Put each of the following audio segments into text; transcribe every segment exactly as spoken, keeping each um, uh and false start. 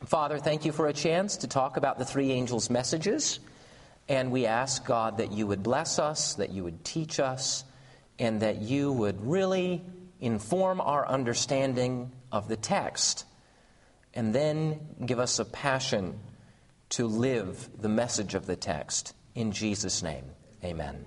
Father, thank you for a chance to talk about the three angels' messages. And we ask, God, that you would bless us, that you would teach us, and that you would really inform our understanding of the text. And then give us a passion to live the message of the text. In Jesus' name, amen.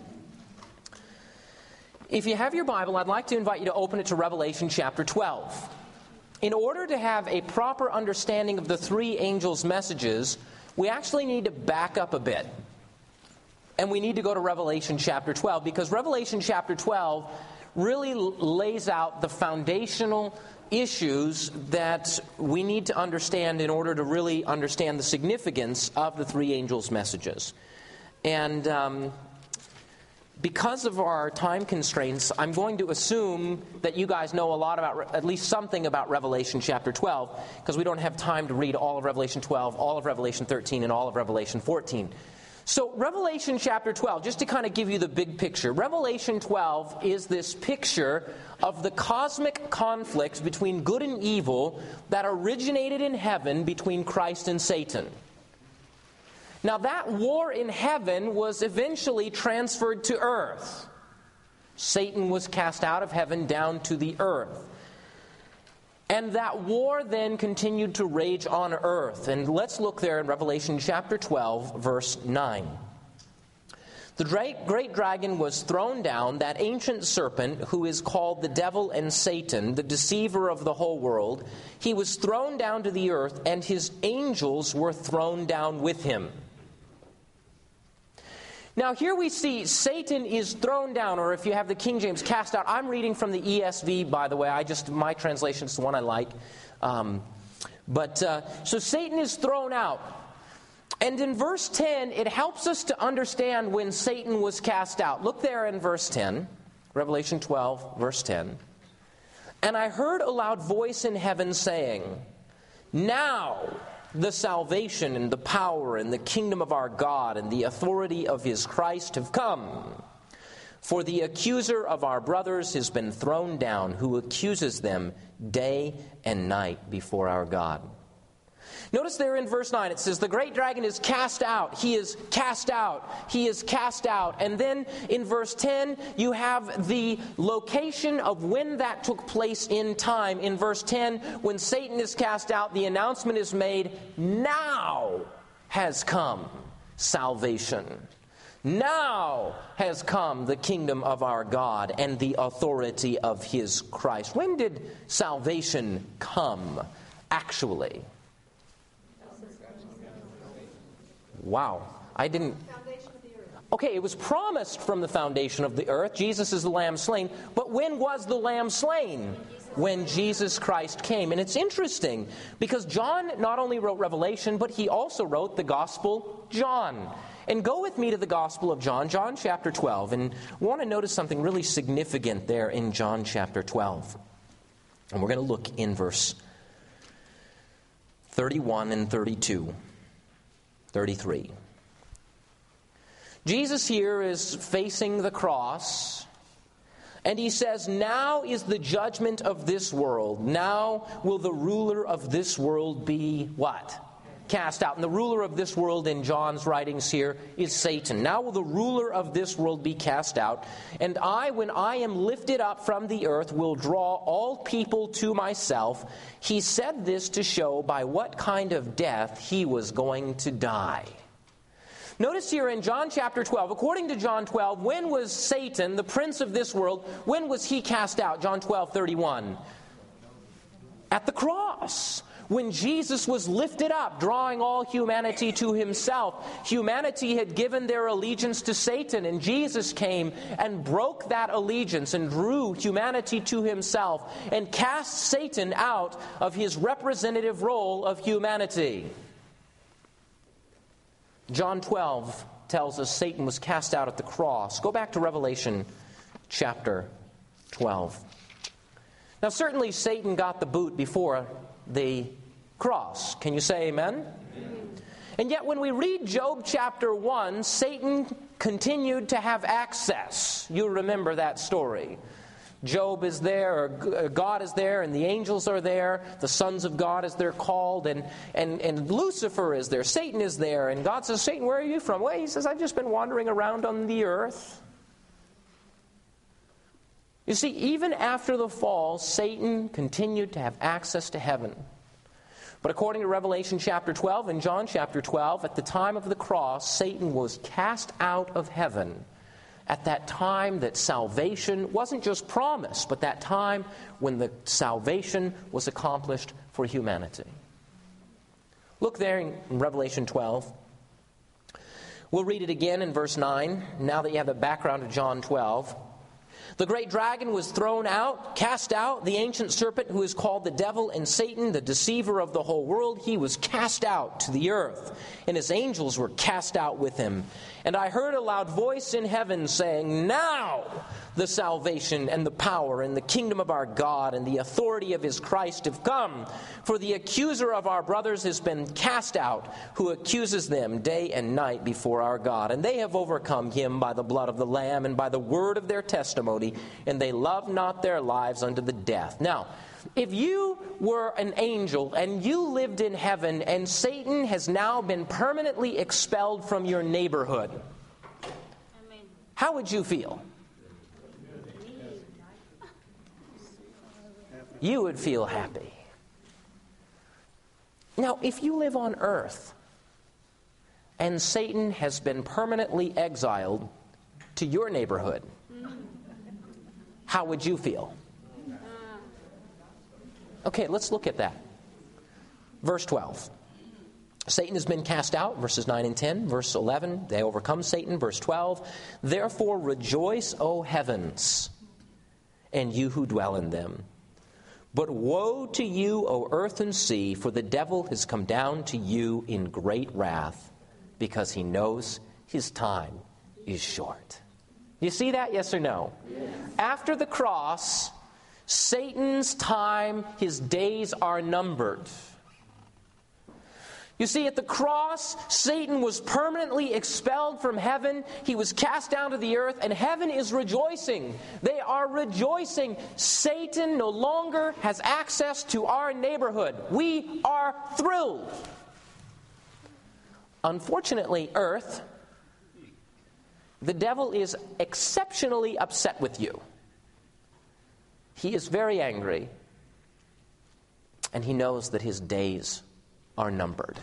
If you have your Bible, I'd like to invite you to open it to Revelation chapter twelve. In order to have a proper understanding of the three angels' messages, we actually need to back up a bit. And we need to go to Revelation chapter twelve, because Revelation chapter twelve really lays out the foundational issues that we need to understand in order to really understand the significance of the three angels' messages. And um, because of our time constraints, I'm going to assume that you guys know a lot about, at least something about Revelation chapter twelve, because we don't have time to read all of Revelation twelve, all of Revelation thirteen, and all of Revelation fourteen. So Revelation chapter twelve, just to kind of give you the big picture, Revelation twelve is this picture of the cosmic conflict between good and evil that originated in heaven between Christ and Satan. Now, that war in heaven was eventually transferred to earth. Satan was cast out of heaven down to the earth. And that war then continued to rage on earth. And let's look there in Revelation chapter twelve, verse nine. The great, great dragon was thrown down, that ancient serpent who is called the devil and Satan, the deceiver of the whole world. He was thrown down to the earth, and his angels were thrown down with him. Now here we see Satan is thrown down, or if you have the King James, cast out. I'm reading from the E S V, by the way. I just my translation is the one I like. Um, but uh, so Satan is thrown out. And in verse ten, it helps us to understand when Satan was cast out. Look there in verse ten, Revelation twelve, verse ten. And I heard a loud voice in heaven saying, "Now the salvation and the power and the kingdom of our God and the authority of his Christ have come. For the accuser of our brothers has been thrown down, who accuses them day and night before our God." Notice there in verse nine, it says, the great dragon is cast out. He is cast out. He is cast out. And then in verse ten, you have the location of when that took place in time. In verse ten, when Satan is cast out, the announcement is made, now has come salvation. Now has come the kingdom of our God and the authority of his Christ. When did salvation come, actually? Wow, I didn't... Okay, it was promised from the foundation of the earth. Jesus is the Lamb slain. But when was the Lamb slain? When Jesus Christ came. And it's interesting, because John not only wrote Revelation, but he also wrote the Gospel John. And go with me to the Gospel of John, John chapter twelve. And we want to notice something really significant there in John chapter twelve. And we're going to look in verse thirty-one and thirty-two. thirty-three. Jesus here is facing the cross, and he says, now is the judgment of this world. Now will the ruler of this world be what? Cast out. And the ruler of this world in John's writings here is Satan. Now will the ruler of this world be cast out. And I, when I am lifted up from the earth, will draw all people to myself. He said this to show by what kind of death he was going to die. Notice here in John chapter twelve, according to John twelve, when was Satan, the prince of this world, when was he cast out? John twelve, thirty-one. At the cross. When Jesus was lifted up, drawing all humanity to himself. Humanity had given their allegiance to Satan, and Jesus came and broke that allegiance and drew humanity to himself and cast Satan out of his representative role of humanity. John twelve tells us Satan was cast out at the cross. Go back to Revelation chapter twelve. Now certainly Satan got the boot before the cross. Can you say amen? Amen? And yet when we read Job chapter one, Satan continued to have access. You remember that story. Job is there, or God is there, and the angels are there, the sons of God as they're called, and, and, and Lucifer is there, Satan is there, and God says, Satan, where are you from? Well, he says, I've just been wandering around on the earth. You see, even after the fall, Satan continued to have access to heaven. But according to Revelation chapter twelve and John chapter twelve, at the time of the cross, Satan was cast out of heaven. At that time that salvation wasn't just promised, but that time when the salvation was accomplished for humanity. Look there in Revelation twelve. We'll read it again in verse nine, now that you have the background of John twelve. The great dragon was thrown out, cast out, the ancient serpent who is called the devil and Satan, the deceiver of the whole world. He was cast out to the earth, and his angels were cast out with him. And I heard a loud voice in heaven saying, now the salvation and the power and the kingdom of our God and the authority of his Christ have come. For the accuser of our brothers has been cast out, who accuses them day and night before our God. And they have overcome him by the blood of the Lamb and by the word of their testimony, and they love not their lives unto the death. Now, if you were an angel and you lived in heaven and Satan has now been permanently expelled from your neighborhood, Amen. How would you feel? You would feel happy. Now, if you live on earth and Satan has been permanently exiled to your neighborhood, how would you feel? Okay, let's look at that. Verse twelve. Satan has been cast out, verses nine and ten. Verse eleven, they overcome Satan. Verse twelve, therefore rejoice, O heavens, and you who dwell in them. But woe to you, O earth and sea, for the devil has come down to you in great wrath, because he knows his time is short. You see that, yes or no? Yes. After the cross, Satan's time, his days are numbered. You see, at the cross, Satan was permanently expelled from heaven. He was cast down to the earth, and heaven is rejoicing. They are rejoicing. Satan no longer has access to our neighborhood. We are thrilled. Unfortunately, earth, the devil is exceptionally upset with you. He is very angry, and he knows that his days are numbered.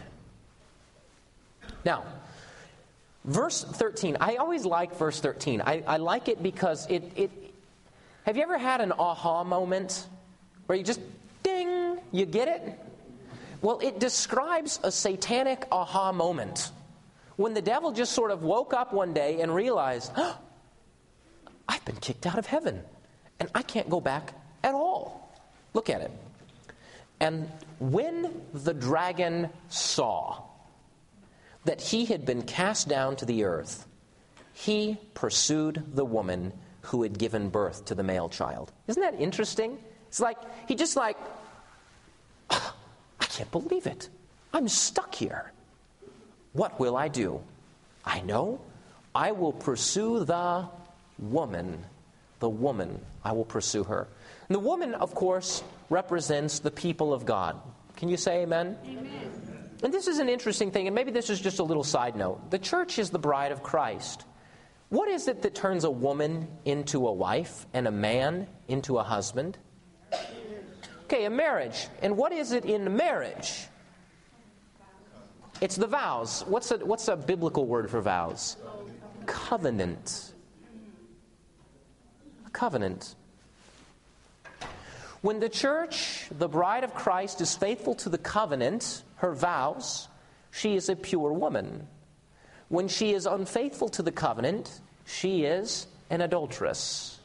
Now, verse thirteen, I always like verse thirteen. I, I like it because it, it... Have you ever had an aha moment where you just, ding, you get it? Well, it describes a satanic aha moment. When the devil just sort of woke up one day and realized, oh, I've been kicked out of heaven, and I can't go back at all. Look at it. And when the dragon saw that he had been cast down to the earth, he pursued the woman who had given birth to the male child. Isn't that interesting? It's like, he just like, oh, I can't believe it. I'm stuck here. What will I do? I know. I will pursue the woman. The woman. I will pursue her. And the woman, of course, represents the people of God. Can you say amen? Amen. And this is an interesting thing, and maybe this is just a little side note. The church is the bride of Christ. What is it that turns a woman into a wife and a man into a husband? Okay, a marriage. And what is it in marriage? It's the vows. What's a, what's a biblical word for vows? Covenant. A covenant. When the church, the bride of Christ, is faithful to the covenant, her vows, she is a pure woman. When she is unfaithful to the covenant, she is an adulteress.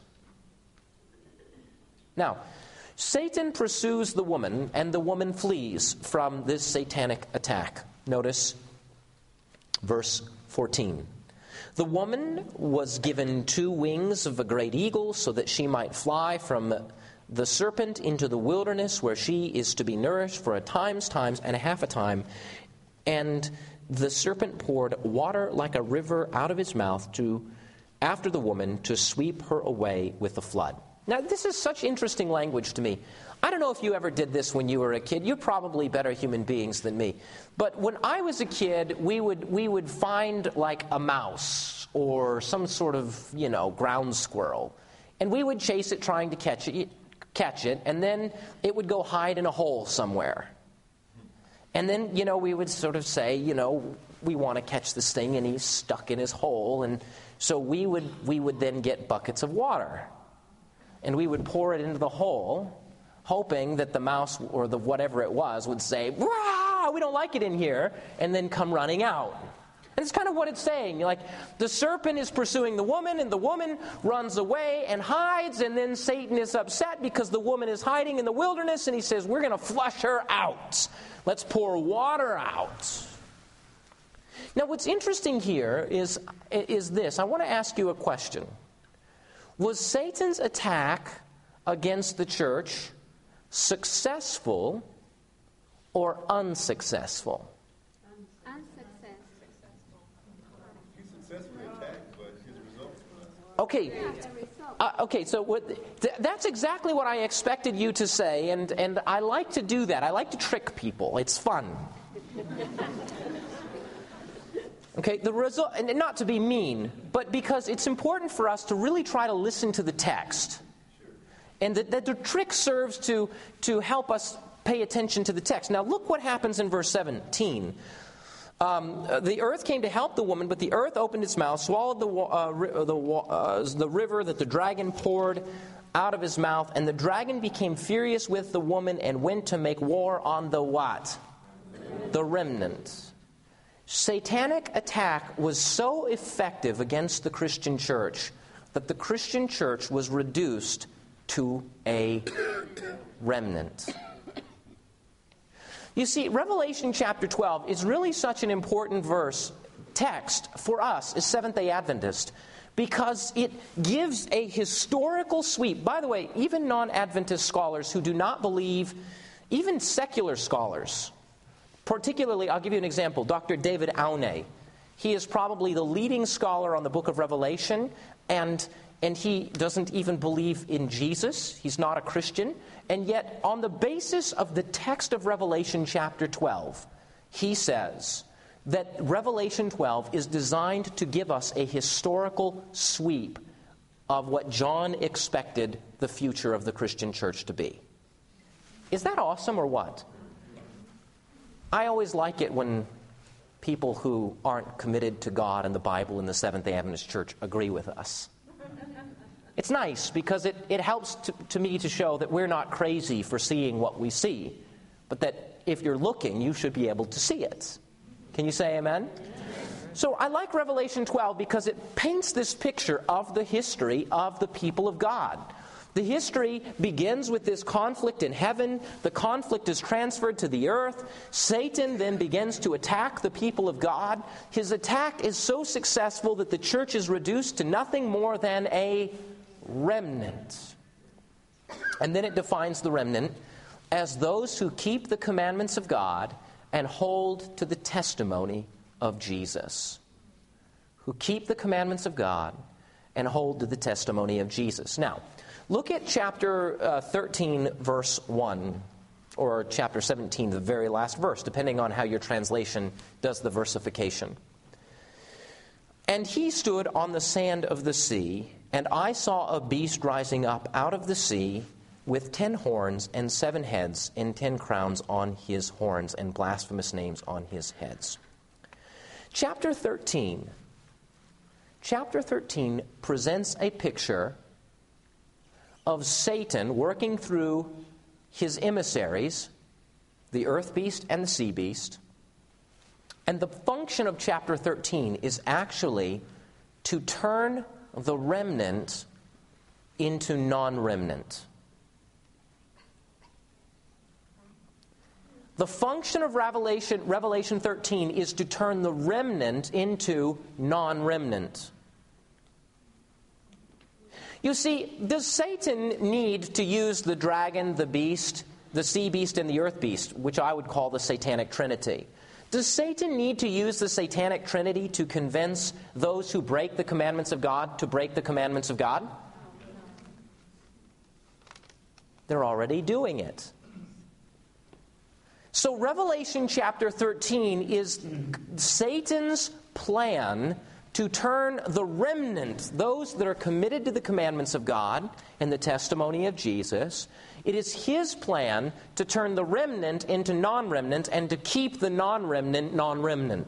Now, Satan pursues the woman, and the woman flees from this satanic attack. Notice verse fourteen. The woman was given two wings of a great eagle so that she might fly from the serpent into the wilderness, where she is to be nourished for a time's times and a half a time. And the serpent poured water like a river out of his mouth to after the woman to sweep her away with the flood. Now, this is such interesting language to me. I don't know if you ever did this when you were a kid. You're probably better human beings than me. But when I was a kid, we would we would find like a mouse or some sort of, you know, ground squirrel. And we would chase it trying to catch it, catch it, and then it would go hide in a hole somewhere. And then, you know, we would sort of say, you know, we want to catch this thing, and he's stuck in his hole. And so we would we would then get buckets of water. And we would pour it into the hole, hoping that the mouse or the whatever it was would say, "Wah, we don't like it in here," and then come running out. And it's kind of what it's saying. You're like, the serpent is pursuing the woman, and the woman runs away and hides, and then Satan is upset because the woman is hiding in the wilderness, and he says, we're going to flush her out. Let's pour water out. Now, what's interesting here is, is this. I want to ask you a question. Was Satan's attack against the church successful or unsuccessful? Unsuccessful. He successfully attacked, but his result was... Okay. Uh, okay, so what, th- that's exactly what I expected you to say, and, and I like to do that. I like to trick people. It's fun. Okay, the result, and not to be mean, but because it's important for us to really try to listen to the text. And that, that the trick serves to, to help us pay attention to the text. Now look what happens in verse seventeen. Um, the earth came to help the woman, but the earth opened its mouth, swallowed the, uh, the, uh, the river that the dragon poured out of his mouth, and the dragon became furious with the woman and went to make war on the what? The remnant. Satanic attack was so effective against the Christian church that the Christian church was reduced to a remnant. You see, Revelation chapter twelve is really such an important verse, text, for us as Seventh-day Adventists, because it gives a historical sweep. By the way, even non-Adventist scholars who do not believe, even secular scholars, particularly, I'll give you an example, Doctor David Aune. He is probably the leading scholar on the book of Revelation, and and he doesn't even believe in Jesus. He's not a Christian. And yet, on the basis of the text of Revelation chapter twelve, he says that Revelation twelve is designed to give us a historical sweep of what John expected the future of the Christian church to be. Is that awesome or what? I always like it when people who aren't committed to God and the Bible and the Seventh-day Adventist Church agree with us. It's nice because it, it helps to, to me to show that we're not crazy for seeing what we see, but that if you're looking, you should be able to see it. Can you say amen? So I like Revelation twelve because it paints this picture of the history of the people of God. The history begins with this conflict in heaven. The conflict is transferred to the earth. Satan then begins to attack the people of God. His attack is so successful that the church is reduced to nothing more than a remnant. And then it defines the remnant as those who keep the commandments of God and hold to the testimony of Jesus. Who keep the commandments of God and hold to the testimony of Jesus. Now, look at chapter uh, thirteen, verse one, or chapter seventeen, the very last verse, depending on how your translation does the versification. And he stood on the sand of the sea, and I saw a beast rising up out of the sea with ten horns and seven heads and ten crowns on his horns and blasphemous names on his heads. Chapter thirteen. Chapter thirteen presents a picture of Satan working through his emissaries, the earth beast and the sea beast. And the function of chapter thirteen is actually to turn the remnant into non-remnant. The function of Revelation, Revelation thirteen is to turn the remnant into non-remnant. You see, does Satan need to use the dragon, the beast, the sea beast, and the earth beast, which I would call the satanic trinity? Does Satan need to use the satanic trinity to convince those who break the commandments of God to break the commandments of God? They're already doing it. So Revelation chapter thirteen is Satan's plan to turn the remnant, those that are committed to the commandments of God and the testimony of Jesus. It is his plan to turn the remnant into non-remnant and to keep the non-remnant non-remnant.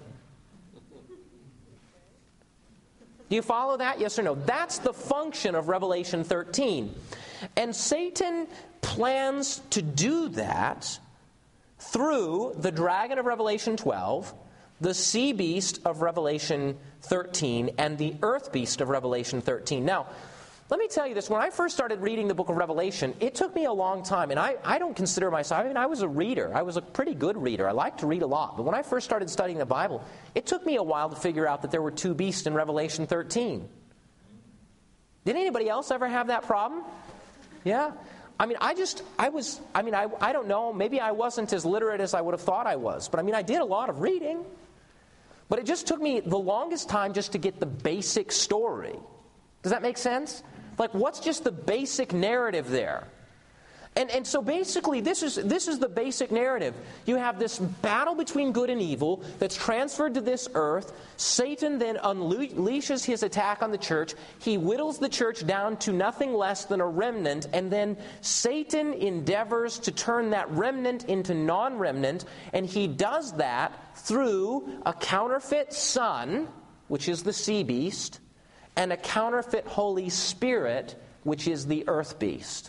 Do you follow that? Yes or no? That's the function of Revelation thirteen. And Satan plans to do that through the dragon of Revelation twelve, the sea beast of Revelation thirteen, and the earth beast of Revelation thirteen. Now, let me tell you this. When I first started reading the book of Revelation, it took me a long time. And I, I don't consider myself, I mean, I was a reader. I was a pretty good reader. I like to read a lot. But when I first started studying the Bible, it took me a while to figure out that there were two beasts in Revelation thirteen. Did anybody else ever have that problem? Yeah? I mean, I just, I was, I mean, I, I don't know. Maybe I wasn't as literate as I would have thought I was. But I mean, I did a lot of reading. But it just took me the longest time just to get the basic story. Does that make sense? Like, what's just the basic narrative there? And and so basically, this is this is the basic narrative. You have this battle between good and evil that's transferred to this earth. Satan then unleashes his attack on the church. He whittles the church down to nothing less than a remnant. And then Satan endeavors to turn that remnant into non-remnant. And he does that through a counterfeit son, which is the sea beast, and a counterfeit Holy Spirit, which is the earth beast.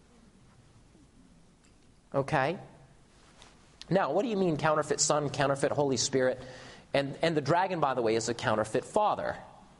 Okay? Now, what do you mean counterfeit son, counterfeit Holy Spirit? And, and the dragon, by the way, is a counterfeit father.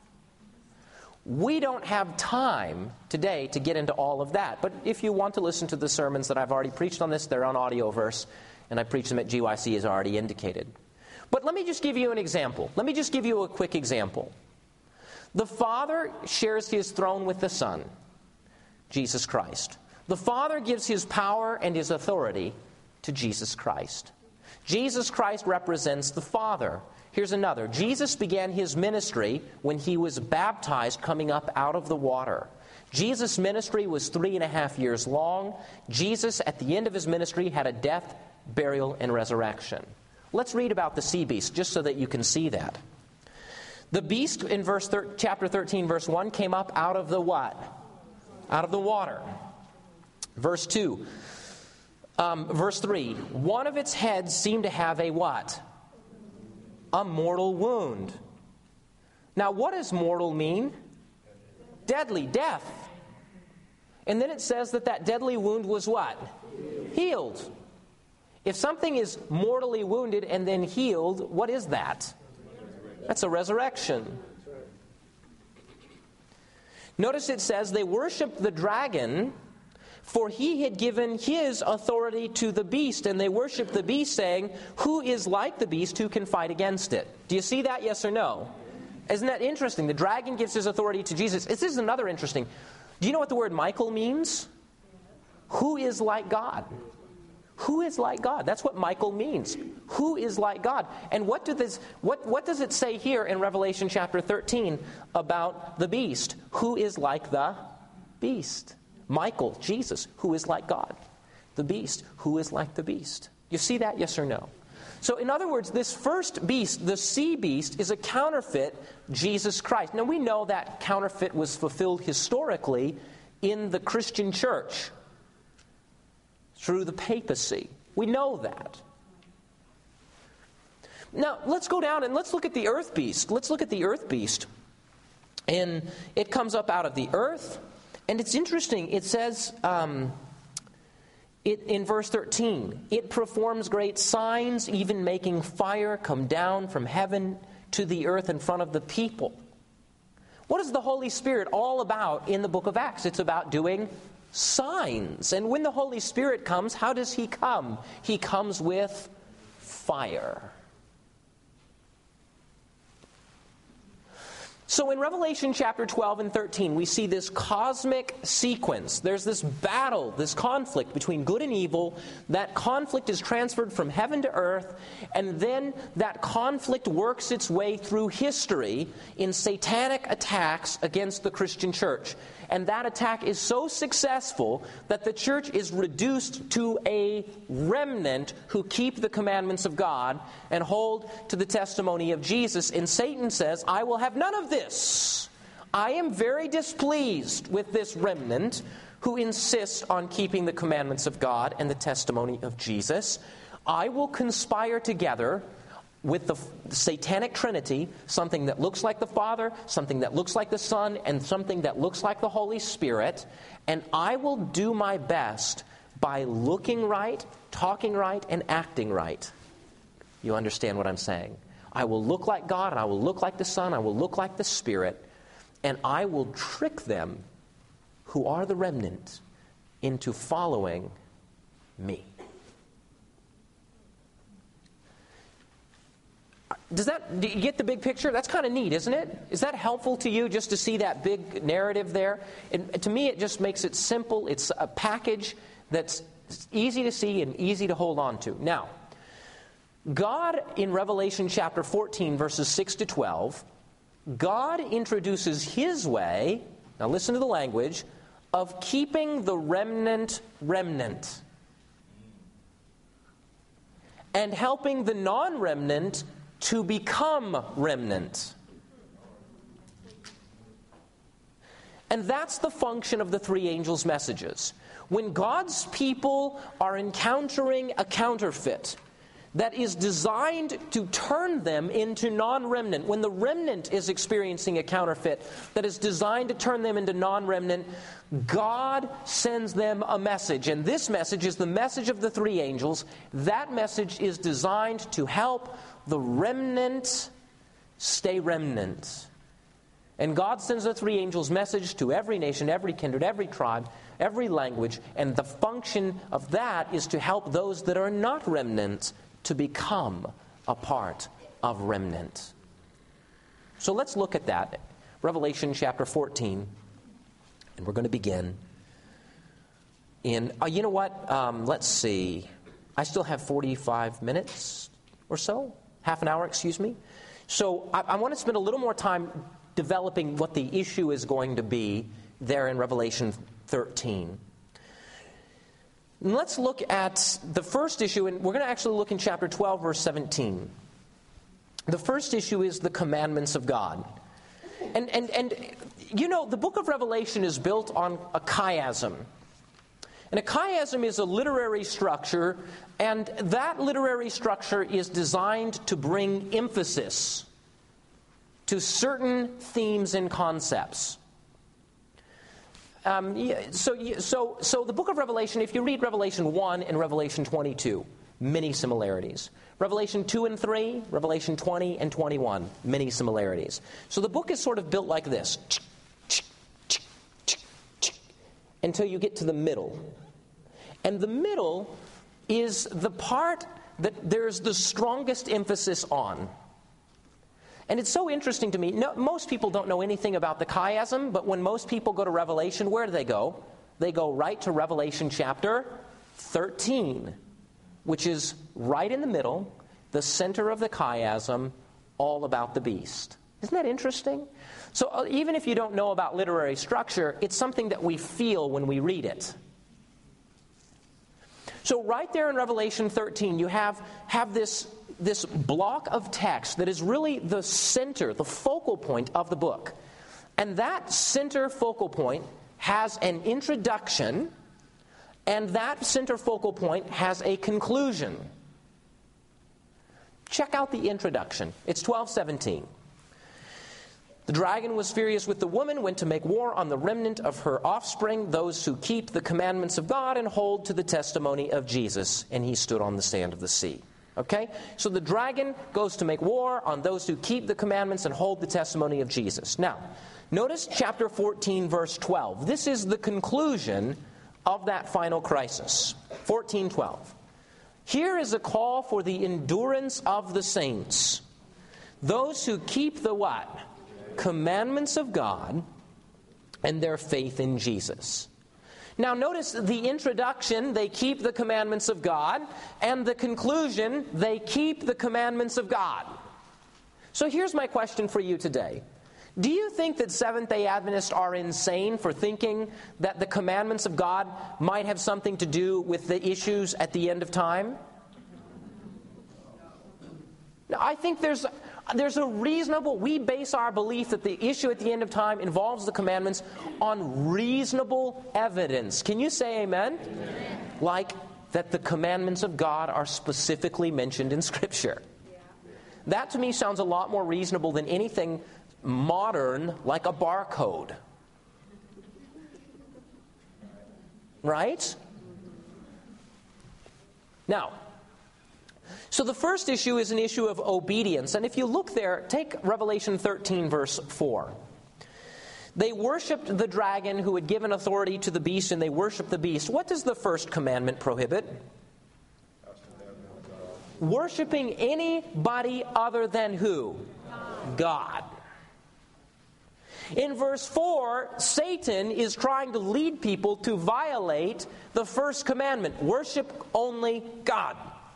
We don't have time today to get into all of that. But if you want to listen to the sermons that I've already preached on this, they're on Audioverse, and I preach them at G Y C as already indicated. But let me just give you an example. Let me just give you a quick example. The Father shares his throne with the Son, Jesus Christ. The Father gives his power and his authority to Jesus Christ. Jesus Christ represents the Father. Here's another. Jesus began his ministry when he was baptized coming up out of the water. Jesus' ministry was three and a half years long. Jesus, at the end of his ministry, had a death, burial, and resurrection. Let's read about the sea beast, just so that you can see that. The beast in verse thir- chapter thirteen, verse one, came up out of the what? Out of the water. Verse two. Um, verse three. One of its heads seemed to have a what? A mortal wound. Now, what does mortal mean? Deadly, death. And then it says that that deadly wound was what? Healed. If something is mortally wounded and then healed, what is that? That's a resurrection. Notice it says they worshipped the dragon, for he had given his authority to the beast, and they worshipped the beast, saying, who is like the beast, who can fight against it? Do you see that, yes or no? Isn't that interesting? The dragon gives his authority to Jesus. This is another interesting. Do you know what the word Michael means? Who is like God? Who is like God? That's what Michael means. Who is like God? And what, do this, what, what does it say here in Revelation chapter thirteen about the beast? Who is like the beast? Michael, Jesus, who is like God. The beast, who is like the beast. You see that, yes or no? So in other words, this first beast, the sea beast, is a counterfeit Jesus Christ. Now we know that counterfeit was fulfilled historically in the Christian church through the papacy. We know that. Now, let's go down and let's look at the earth beast. Let's look at the earth beast. And it comes up out of the earth. And it's interesting. It says um, it, in verse thirteen, it performs great signs, even making fire come down from heaven to the earth in front of the people. What is the Holy Spirit all about in the book of Acts? It's about doing signs. And when the Holy Spirit comes, how does he come? He comes with fire. So in Revelation chapter twelve and thirteen, we see this cosmic sequence. There's this battle, this conflict between good and evil. That conflict is transferred from heaven to earth, and then that conflict works its way through history in satanic attacks against the Christian church. And that attack is so successful that the church is reduced to a remnant who keep the commandments of God and hold to the testimony of Jesus. And Satan says, I will have none of this. I am very displeased with this remnant who insists on keeping the commandments of God and the testimony of Jesus. I will conspire together with the satanic trinity, something that looks like the Father, something that looks like the Son, and something that looks like the Holy Spirit, and I will do my best by looking right, talking right, and acting right. You understand what I'm saying? I will look like God, and I will look like the Son, I will look like the Spirit, and I will trick them, who are the remnant, into following me. Does that, do you get the big picture? That's kind of neat, isn't it? Is that helpful to you just to see that big narrative there? It, to me, it just makes it simple. It's a package that's easy to see and easy to hold on to. Now, God in Revelation chapter fourteen, verses six to twelve, God introduces His way, now listen to the language, of keeping the remnant remnant and helping the non-remnant to become remnant. And that's the function of the three angels' messages. When God's people are encountering a counterfeit that is designed to turn them into non-remnant, when the remnant is experiencing a counterfeit that is designed to turn them into non-remnant, God sends them a message. And this message is the message of the three angels. That message is designed to help the remnant stay remnant. And God sends the three angels' message to every nation, every kindred, every tribe, every language, and the function of that is to help those that are not remnant to become a part of remnant. So let's look at that. Revelation chapter fourteen, and we're going to begin in, uh, you know what, um, let's see, I still have forty-five minutes or so. Half an hour, excuse me. So I, I want to spend a little more time developing what the issue is going to be there in Revelation thirteen. And let's look at the first issue, and we're going to actually look in chapter twelve, verse seventeen. The first issue is the commandments of God. And, and, and you know, the book of Revelation is built on a chiasm. And a chiasm is a literary structure, and that literary structure is designed to bring emphasis to certain themes and concepts. Um, so, so, so the book of Revelation, if you read Revelation one and Revelation twenty-two, many similarities. Revelation two and three, Revelation twenty and twenty-one, many similarities. So the book is sort of built like this, until you get to the middle. And the middle is the part that there's the strongest emphasis on. And it's so interesting to me. No, most people don't know anything about the chiasm, but when most people go to Revelation, where do they go? They go right to Revelation chapter thirteen, which is right in the middle, the center of the chiasm, all about the beast. Isn't that interesting? So uh, even if you don't know about literary structure, it's something that we feel when we read it. So right there in Revelation thirteen, you have, have this, this block of text that is really the center, the focal point of the book. And that center focal point has an introduction, and that center focal point has a conclusion. Check out the introduction. It's twelve seventeen. The dragon was furious with the woman, went to make war on the remnant of her offspring, those who keep the commandments of God and hold to the testimony of Jesus. And he stood on the sand of the sea. Okay? So the dragon goes to make war on those who keep the commandments and hold the testimony of Jesus. Now, notice chapter fourteen, verse twelve. This is the conclusion of that final crisis. fourteen twelve. Here is a call for the endurance of the saints. Those who keep the what? commandments of God and their faith in Jesus. Now notice the introduction, they keep the commandments of God, and the conclusion, they keep the commandments of God. So here's my question for you today. Do you think that Seventh-day Adventists are insane for thinking that the commandments of God might have something to do with the issues at the end of time? Now, I think there's there's a reasonable, we base our belief that the issue at the end of time involves the commandments on reasonable evidence. Can you say amen? Amen. Like that the commandments of God are specifically mentioned in Scripture. Yeah. That to me sounds a lot more reasonable than anything modern like a barcode. Right? Now, so the first issue is an issue of obedience. And if you look there, take Revelation thirteen, verse four. They worshipped the dragon who had given authority to the beast, and they worshipped the beast. What does the first commandment prohibit? Worshipping anybody other than who? God. In verse four, Satan is trying to lead people to violate the first commandment. Worship only God.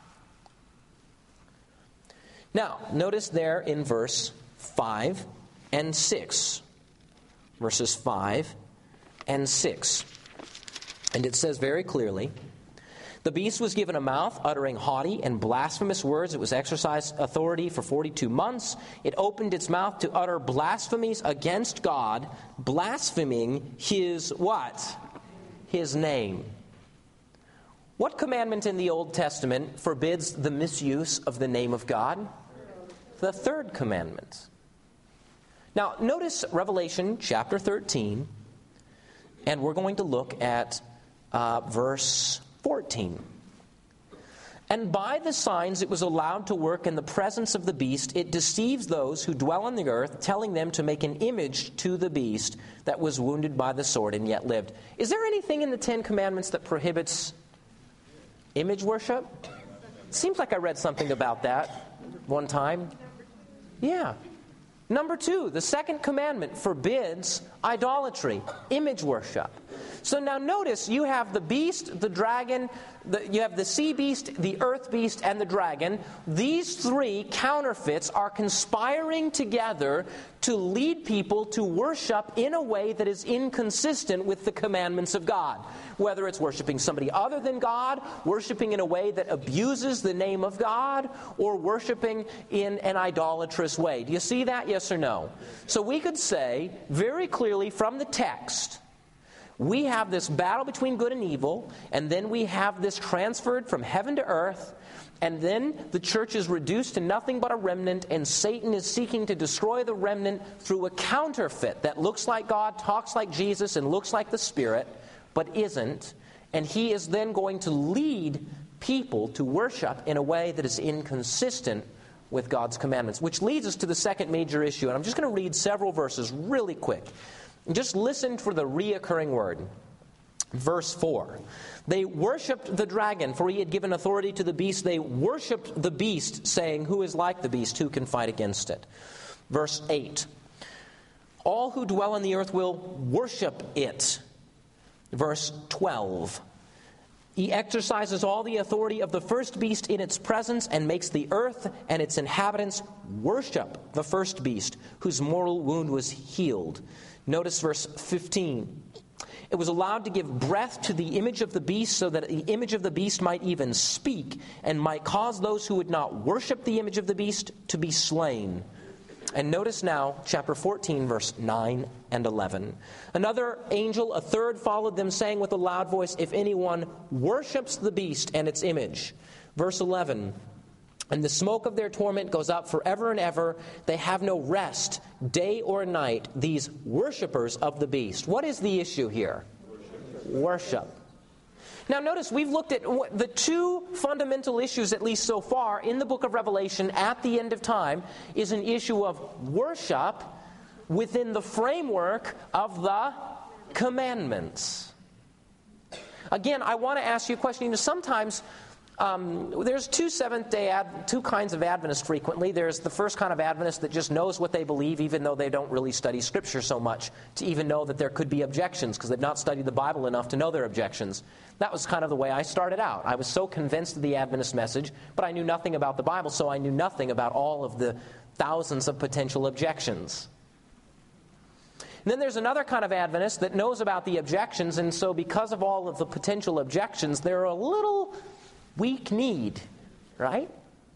Now, notice there in verse five and six. Verses five and six. And it says very clearly, the beast was given a mouth, uttering haughty and blasphemous words. It was exercised authority for forty-two months. It opened its mouth to utter blasphemies against God, blaspheming His what? His name. What commandment in the Old Testament forbids the misuse of the name of God? The third commandment. Now, notice Revelation chapter thirteen, and we're going to look at uh, verse fourteen. And by the signs it was allowed to work in the presence of the beast, it deceives those who dwell on the earth, telling them to make an image to the beast that was wounded by the sword and yet lived. Is there anything in the Ten Commandments that prohibits image worship? It seems like I read something about that one time. Yeah. Number two, the second commandment forbids idolatry, image worship. So now notice you have the beast, the dragon, the, you have the sea beast, the earth beast, and the dragon. These three counterfeits are conspiring together to lead people to worship in a way that is inconsistent with the commandments of God. Whether it's worshiping somebody other than God, worshiping in a way that abuses the name of God, or worshiping in an idolatrous way. Do you see that? Yes or no? So we could say very clearly from the text, we have this battle between good and evil, and then we have this transferred from heaven to earth, and then the church is reduced to nothing but a remnant, and Satan is seeking to destroy the remnant through a counterfeit that looks like God, talks like Jesus, and looks like the Spirit, but isn't. And he is then going to lead people to worship in a way that is inconsistent with God's commandments. Which leads us to the second major issue, and I'm just going to read several verses really quick. Just listen for the reoccurring word. Verse four. They worshipped the dragon, for he had given authority to the beast. They worshipped the beast, saying, who is like the beast? Who can fight against it? Verse eight. All who dwell on the earth will worship it. Verse twelve. He exercises all the authority of the first beast in its presence and makes the earth and its inhabitants worship the first beast, whose mortal wound was healed. Notice verse fifteen. It was allowed to give breath to the image of the beast so that the image of the beast might even speak and might cause those who would not worship the image of the beast to be slain. And notice now, chapter fourteen, verse nine and eleven. Another angel, a third, followed them, saying with a loud voice, if anyone worships the beast and its image. Verse eleven. And the smoke of their torment goes up forever and ever. They have no rest, day or night, these worshipers of the beast. What is the issue here? Worship. Worship. Now notice we've looked at the two fundamental issues, at least so far, in the book of Revelation at the end of time, is an issue of worship within the framework of the commandments. Again, I want to ask you a question. You know, sometimes Um, there's two Seventh-day Ad, two kinds of Adventists frequently. There's the first kind of Adventist that just knows what they believe, even though they don't really study Scripture so much to even know that there could be objections, because they've not studied the Bible enough to know their objections. That was kind of the way I started out. I was so convinced of the Adventist message, but I knew nothing about the Bible, so I knew nothing about all of the thousands of potential objections. And then there's another kind of Adventist that knows about the objections, and so because of all of the potential objections, they're a little weak-kneed, right?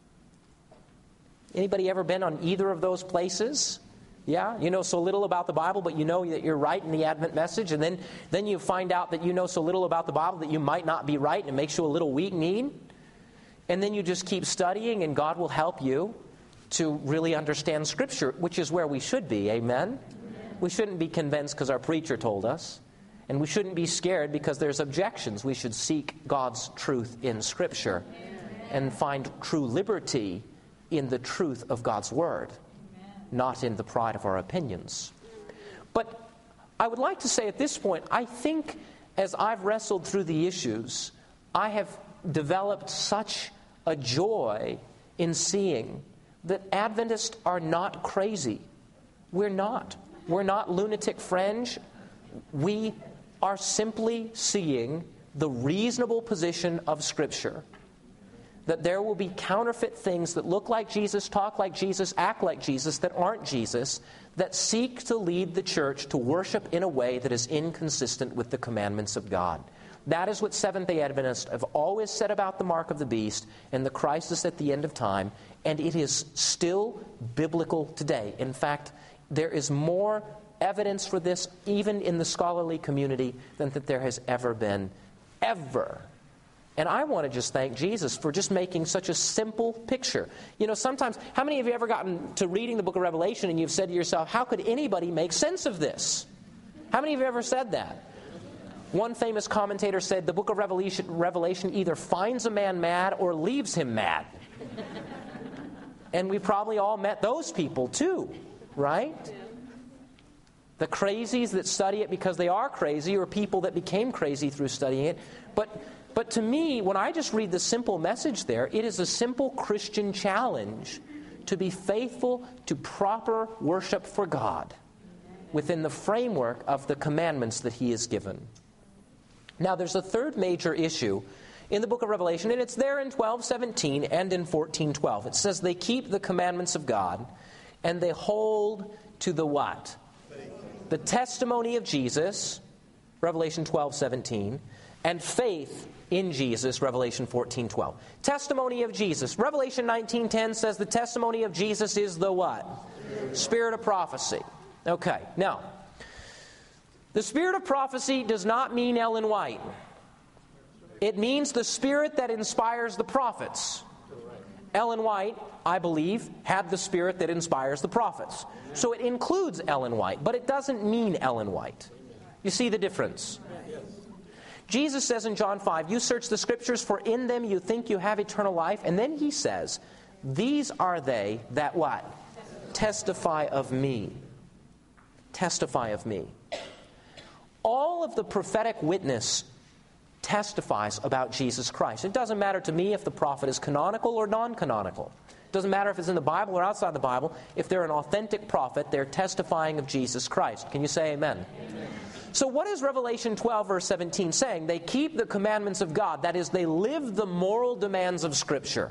Anybody ever been on either of those places? Yeah, you know so little about the Bible, but you know that you're right in the Advent message, and then, then you find out that you know so little about the Bible that you might not be right, and it makes you a little weak-kneed. And then you just keep studying, and God will help you to really understand Scripture, which is where we should be, amen? We shouldn't be convinced because our preacher told us. And we shouldn't be scared because there's objections. We should seek God's truth in Scripture and find true liberty in the truth of God's Word, not in the pride of our opinions. But I would like to say at this point, I think as I've wrestled through the issues, I have developed such a joy in seeing that Adventists are not crazy. We're not. We're not lunatic fringe. We are simply seeing the reasonable position of Scripture, that there will be counterfeit things that look like Jesus, talk like Jesus, act like Jesus, that aren't Jesus, that seek to lead the church to worship in a way that is inconsistent with the commandments of God. That is what Seventh-day Adventists have always said about the mark of the beast and the crisis at the end of time, and it is still biblical today. In fact, there is more evidence for this, even in the scholarly community, than that there has ever been, ever. And I want to just thank Jesus for just making such a simple picture. You know, sometimes, how many of you ever gotten to reading the book of Revelation and you've said to yourself, how could anybody make sense of this? How many of you ever said that? One famous commentator said the book of Revelation, Revelation either finds a man mad or leaves him mad. And we probably all met those people too, right? The crazies that study it because they are crazy, or people that became crazy through studying it. But but to me, when I just read the simple message there, it is a simple Christian challenge to be faithful to proper worship for God within the framework of the commandments that He has given. Now, there's a third major issue in the book of Revelation, and it's there in twelve seventeen and in fourteen twelve. It says they keep the commandments of God, and they hold to the what? The testimony of Jesus, Revelation twelve seventeen, and faith in Jesus, Revelation fourteen twelve. Testimony of Jesus. Revelation nineteen ten says the testimony of Jesus is the what? Spirit, Spirit of prophecy. Okay, now, the spirit of prophecy does not mean Ellen White. It means the spirit that inspires the prophets. Ellen White, I believe, had the spirit that inspires the prophets. So it includes Ellen White, but it doesn't mean Ellen White. You see the difference? Jesus says in John five, you search the Scriptures, for in them you think you have eternal life. And then He says, these are they that what? Testify of me. Testify of me. All of the prophetic witness testifies about Jesus Christ. It doesn't matter to me if the prophet is canonical or non-canonical. It doesn't matter if it's in the Bible or outside the Bible. If they're an authentic prophet, they're testifying of Jesus Christ. Can you say amen? Amen. So what is Revelation twelve, verse seventeen saying? They keep the commandments of God. That is, they live the moral demands of Scripture.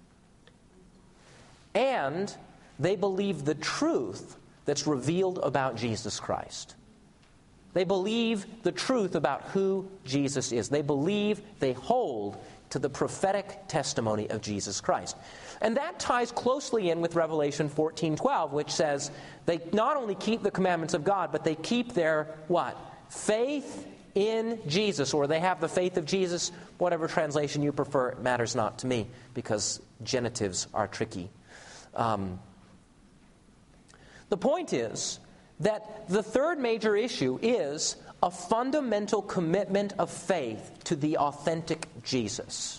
And they believe the truth that's revealed about Jesus Christ. They believe the truth about who Jesus is. They believe, they hold to the prophetic testimony of Jesus Christ. And that ties closely in with Revelation fourteen twelve, which says they not only keep the commandments of God, but they keep their, what? Faith in Jesus, or they have the faith of Jesus. Whatever translation you prefer, it matters not to me, because genitives are tricky. Um, the point is that the third major issue is a fundamental commitment of faith to the authentic Jesus.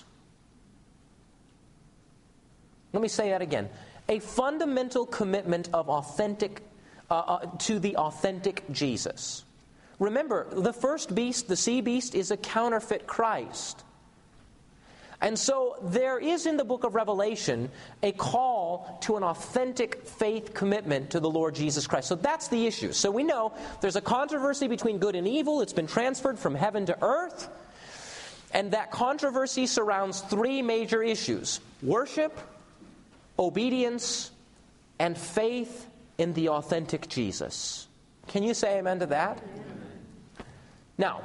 Let me say that again. A fundamental commitment of authentic uh, uh, to the authentic Jesus. Remember, the first beast, the sea beast, is a counterfeit Christ. And so there is in the book of Revelation a call to an authentic faith commitment to the Lord Jesus Christ. So that's the issue. So we know there's a controversy between good and evil. It's been transferred from heaven to earth. And that controversy surrounds three major issues: worship, obedience, and faith in the authentic Jesus. Can you say amen to that? Now,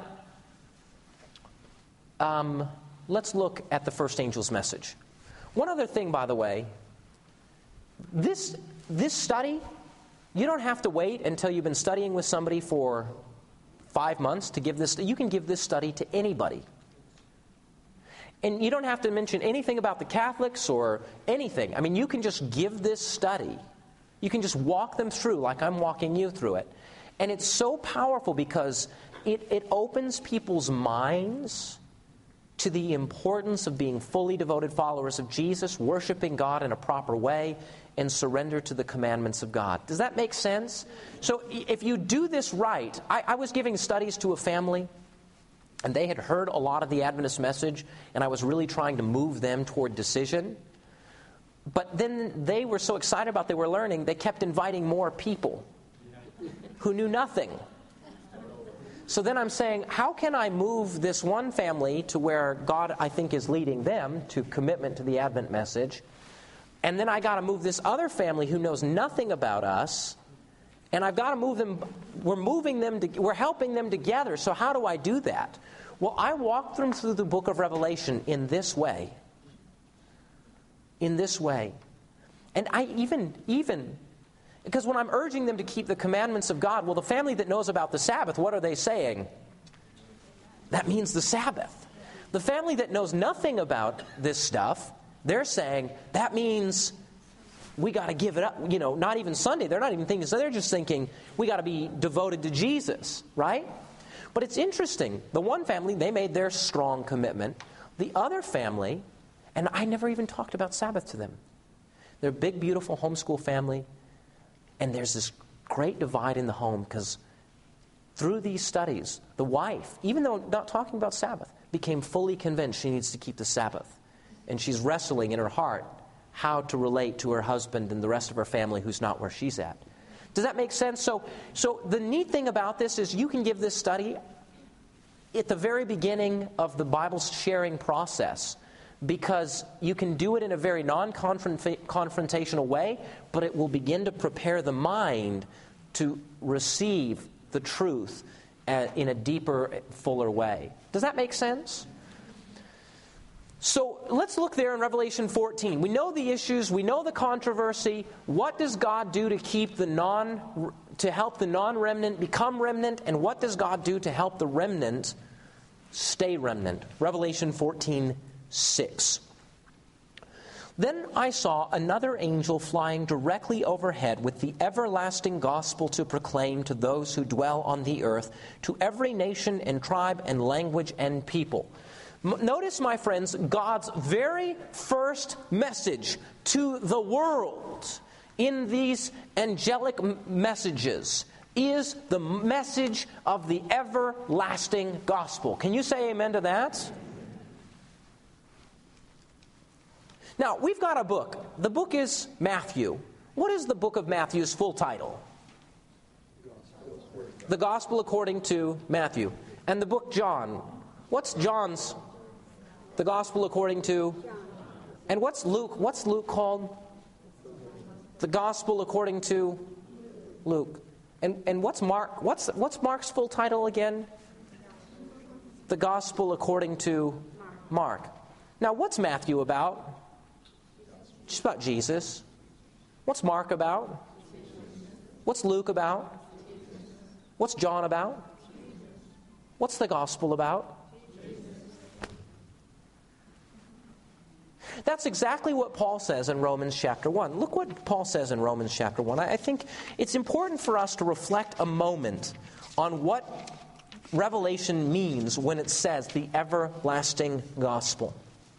um, let's look at the first angel's message. One other thing, by the way, this, this study, you don't have to wait until you've been studying with somebody for five months to give this. You can give this study to anybody. And you don't have to mention anything about the Catholics or anything. I mean, you can just give this study. You can just walk them through like I'm walking you through it. And it's so powerful because it, it opens people's minds to the importance of being fully devoted followers of Jesus, worshiping God in a proper way, and surrender to the commandments of God. Does that make sense? So if you do this right, I, I was giving studies to a family, and they had heard a lot of the Adventist message, and I was really trying to move them toward decision. But then they were so excited about what they were learning, they kept inviting more people who knew nothing. So then I'm saying, how can I move this one family to where God, I think, is leading them to commitment to the Advent message? And then I got to move this other family who knows nothing about us, and I've got to move them. We're moving them. To, we're helping them together. So how do I do that? Well, I walk them through the book of Revelation in this way. In this way. And I even, even, because when I'm urging them to keep the commandments of God, well, the family that knows about the Sabbath, what are they saying? That means the Sabbath. The family that knows nothing about this stuff, they're saying, that means we got to give it up. You know, not even Sunday. They're not even thinking. So they're just thinking, we got to be devoted to Jesus, right? But it's interesting. The one family, they made their strong commitment. The other family, and I never even talked about Sabbath to them. They're a big, beautiful homeschool family. And there's this great divide in the home because through these studies, the wife, even though not talking about Sabbath, became fully convinced she needs to keep the Sabbath. And she's wrestling in her heart how to relate to her husband and the rest of her family who's not where she's at. Does that make sense? So, so the neat thing about this is you can give this study at the very beginning of the Bible sharing process, because you can do it in a very non-confrontational way, but it will begin to prepare the mind to receive the truth in a deeper, fuller way. Does that make sense? So let's look there in Revelation fourteen. We know the issues, we know the controversy. What does God do to keep the non, to help the non-remnant become remnant, and what does God do to help the remnant stay remnant? Revelation fourteen six. Then I saw another angel flying directly overhead with the everlasting gospel to proclaim to those who dwell on the earth, to every nation and tribe and language and people. Notice, my friends, God's very first message to the world in these angelic messages is the message of the everlasting gospel. Can you say amen to that? Now, we've got a book. The book is Matthew. What is the book of Matthew's full title? The Gospel according to Matthew. And the book John. What's John's? The Gospel according to? And what's Luke? What's Luke called? The Gospel according to Luke. And and what's Mark? What's what's Mark's full title again? The Gospel according to Mark. Now, what's Matthew about? Just about Jesus. What's Mark about? What's Luke about? What's John about? What's the Gospel about? That's exactly what Paul says in Romans chapter one. Look what Paul says in Romans chapter one. I think it's important for us to reflect a moment on what Revelation means when it says the everlasting gospel.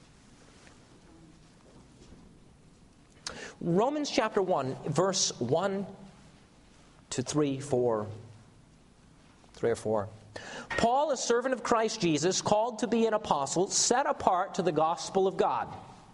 Romans chapter one, verse one to three, four, three or four. Paul, a servant of Christ Jesus, called to be an apostle, set apart to the gospel of God,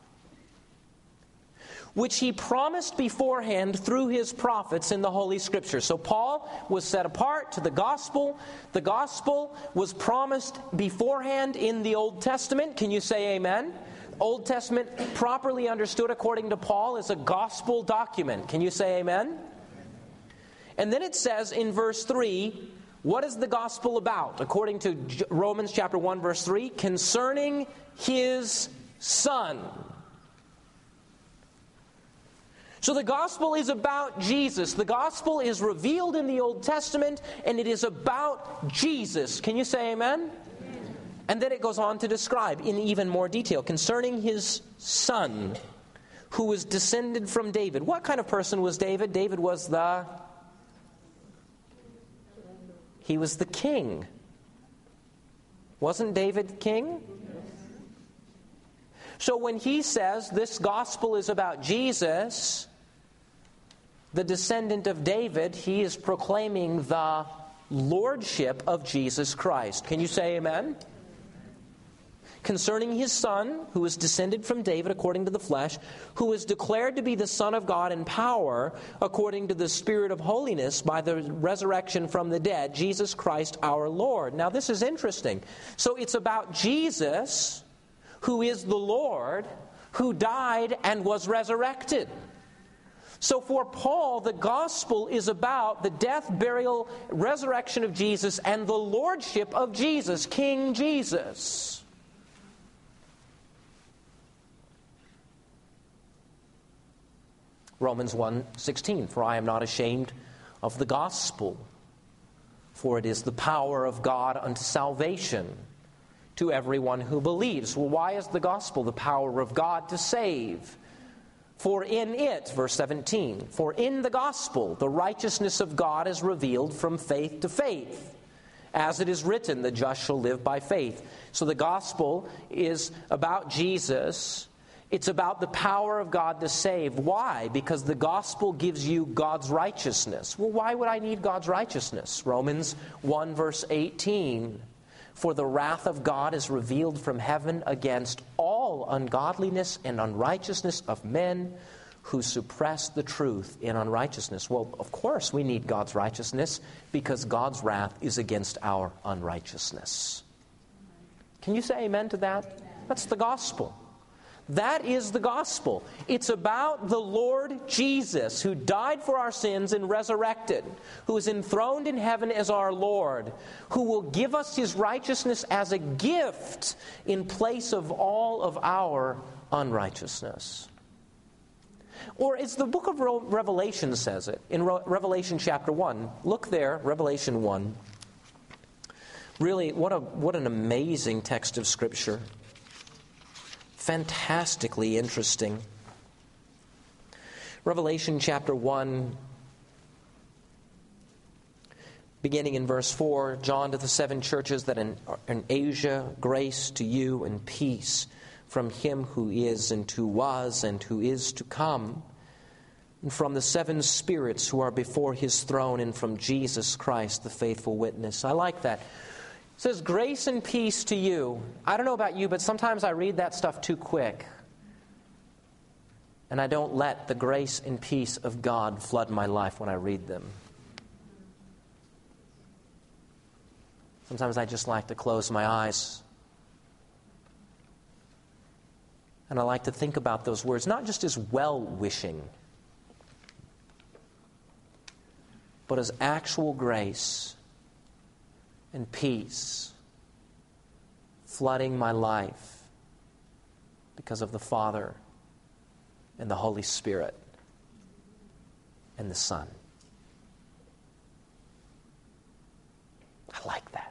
which he promised beforehand through his prophets in the Holy Scriptures. So Paul was set apart to the gospel. The gospel was promised beforehand in the Old Testament. Can you say amen? Old Testament, properly understood according to Paul, is a gospel document. Can you say amen? And then it says in verse three, what is the gospel about? According to Romans chapter one, verse three, concerning his Son. So the gospel is about Jesus. The gospel is revealed in the Old Testament, and it is about Jesus. Can you say amen? Amen. And then it goes on to describe in even more detail concerning his Son, who was descended from David. What kind of person was David? David was the... He was the king. Wasn't David king? So when he says this gospel is about Jesus, the descendant of David, he is proclaiming the lordship of Jesus Christ. Can you say amen? Concerning his Son, who is descended from David according to the flesh, who is declared to be the Son of God in power according to the Spirit of holiness by the resurrection from the dead, Jesus Christ our Lord. Now this is interesting. So it's about Jesus, who is the Lord, who died and was resurrected. So for Paul, the gospel is about the death, burial, resurrection of Jesus and the lordship of Jesus, King Jesus. Romans one sixteen, for I am not ashamed of the gospel, for it is the power of God unto salvation to everyone who believes. Well, why is the gospel the power of God to save? For in it, verse seventeen, for in the gospel the righteousness of God is revealed from faith to faith. As it is written, the just shall live by faith. So the gospel is about Jesus. It's about the power of God to save. Why? Because the gospel gives you God's righteousness. Well, why would I need God's righteousness? Romans one verse eighteen. For the wrath of God is revealed from heaven against all ungodliness and unrighteousness of men who suppress the truth in unrighteousness. Well, of course we need God's righteousness because God's wrath is against our unrighteousness. Can you say amen to that? That's the gospel. That is the gospel. It's about the Lord Jesus, who died for our sins and resurrected, who is enthroned in heaven as our Lord, who will give us his righteousness as a gift in place of all of our unrighteousness. Or as the book of Revelation says it, in Revelation chapter one. Look there, Revelation one. Really, what a what an amazing text of Scripture. Fantastically interesting. Revelation chapter one, beginning in verse four, John to the seven churches that in, in Asia, grace to you and peace from him who is and who was and who is to come, and from the seven spirits who are before his throne, and from Jesus Christ, the faithful witness. I like that. It says, grace and peace to you. I don't know about you, but sometimes I read that stuff too quick. And I don't let the grace and peace of God flood my life when I read them. Sometimes I just like to close my eyes. And I like to think about those words, not just as well-wishing, but as actual grace and peace flooding my life because of the Father and the Holy Spirit and the Son. I like that.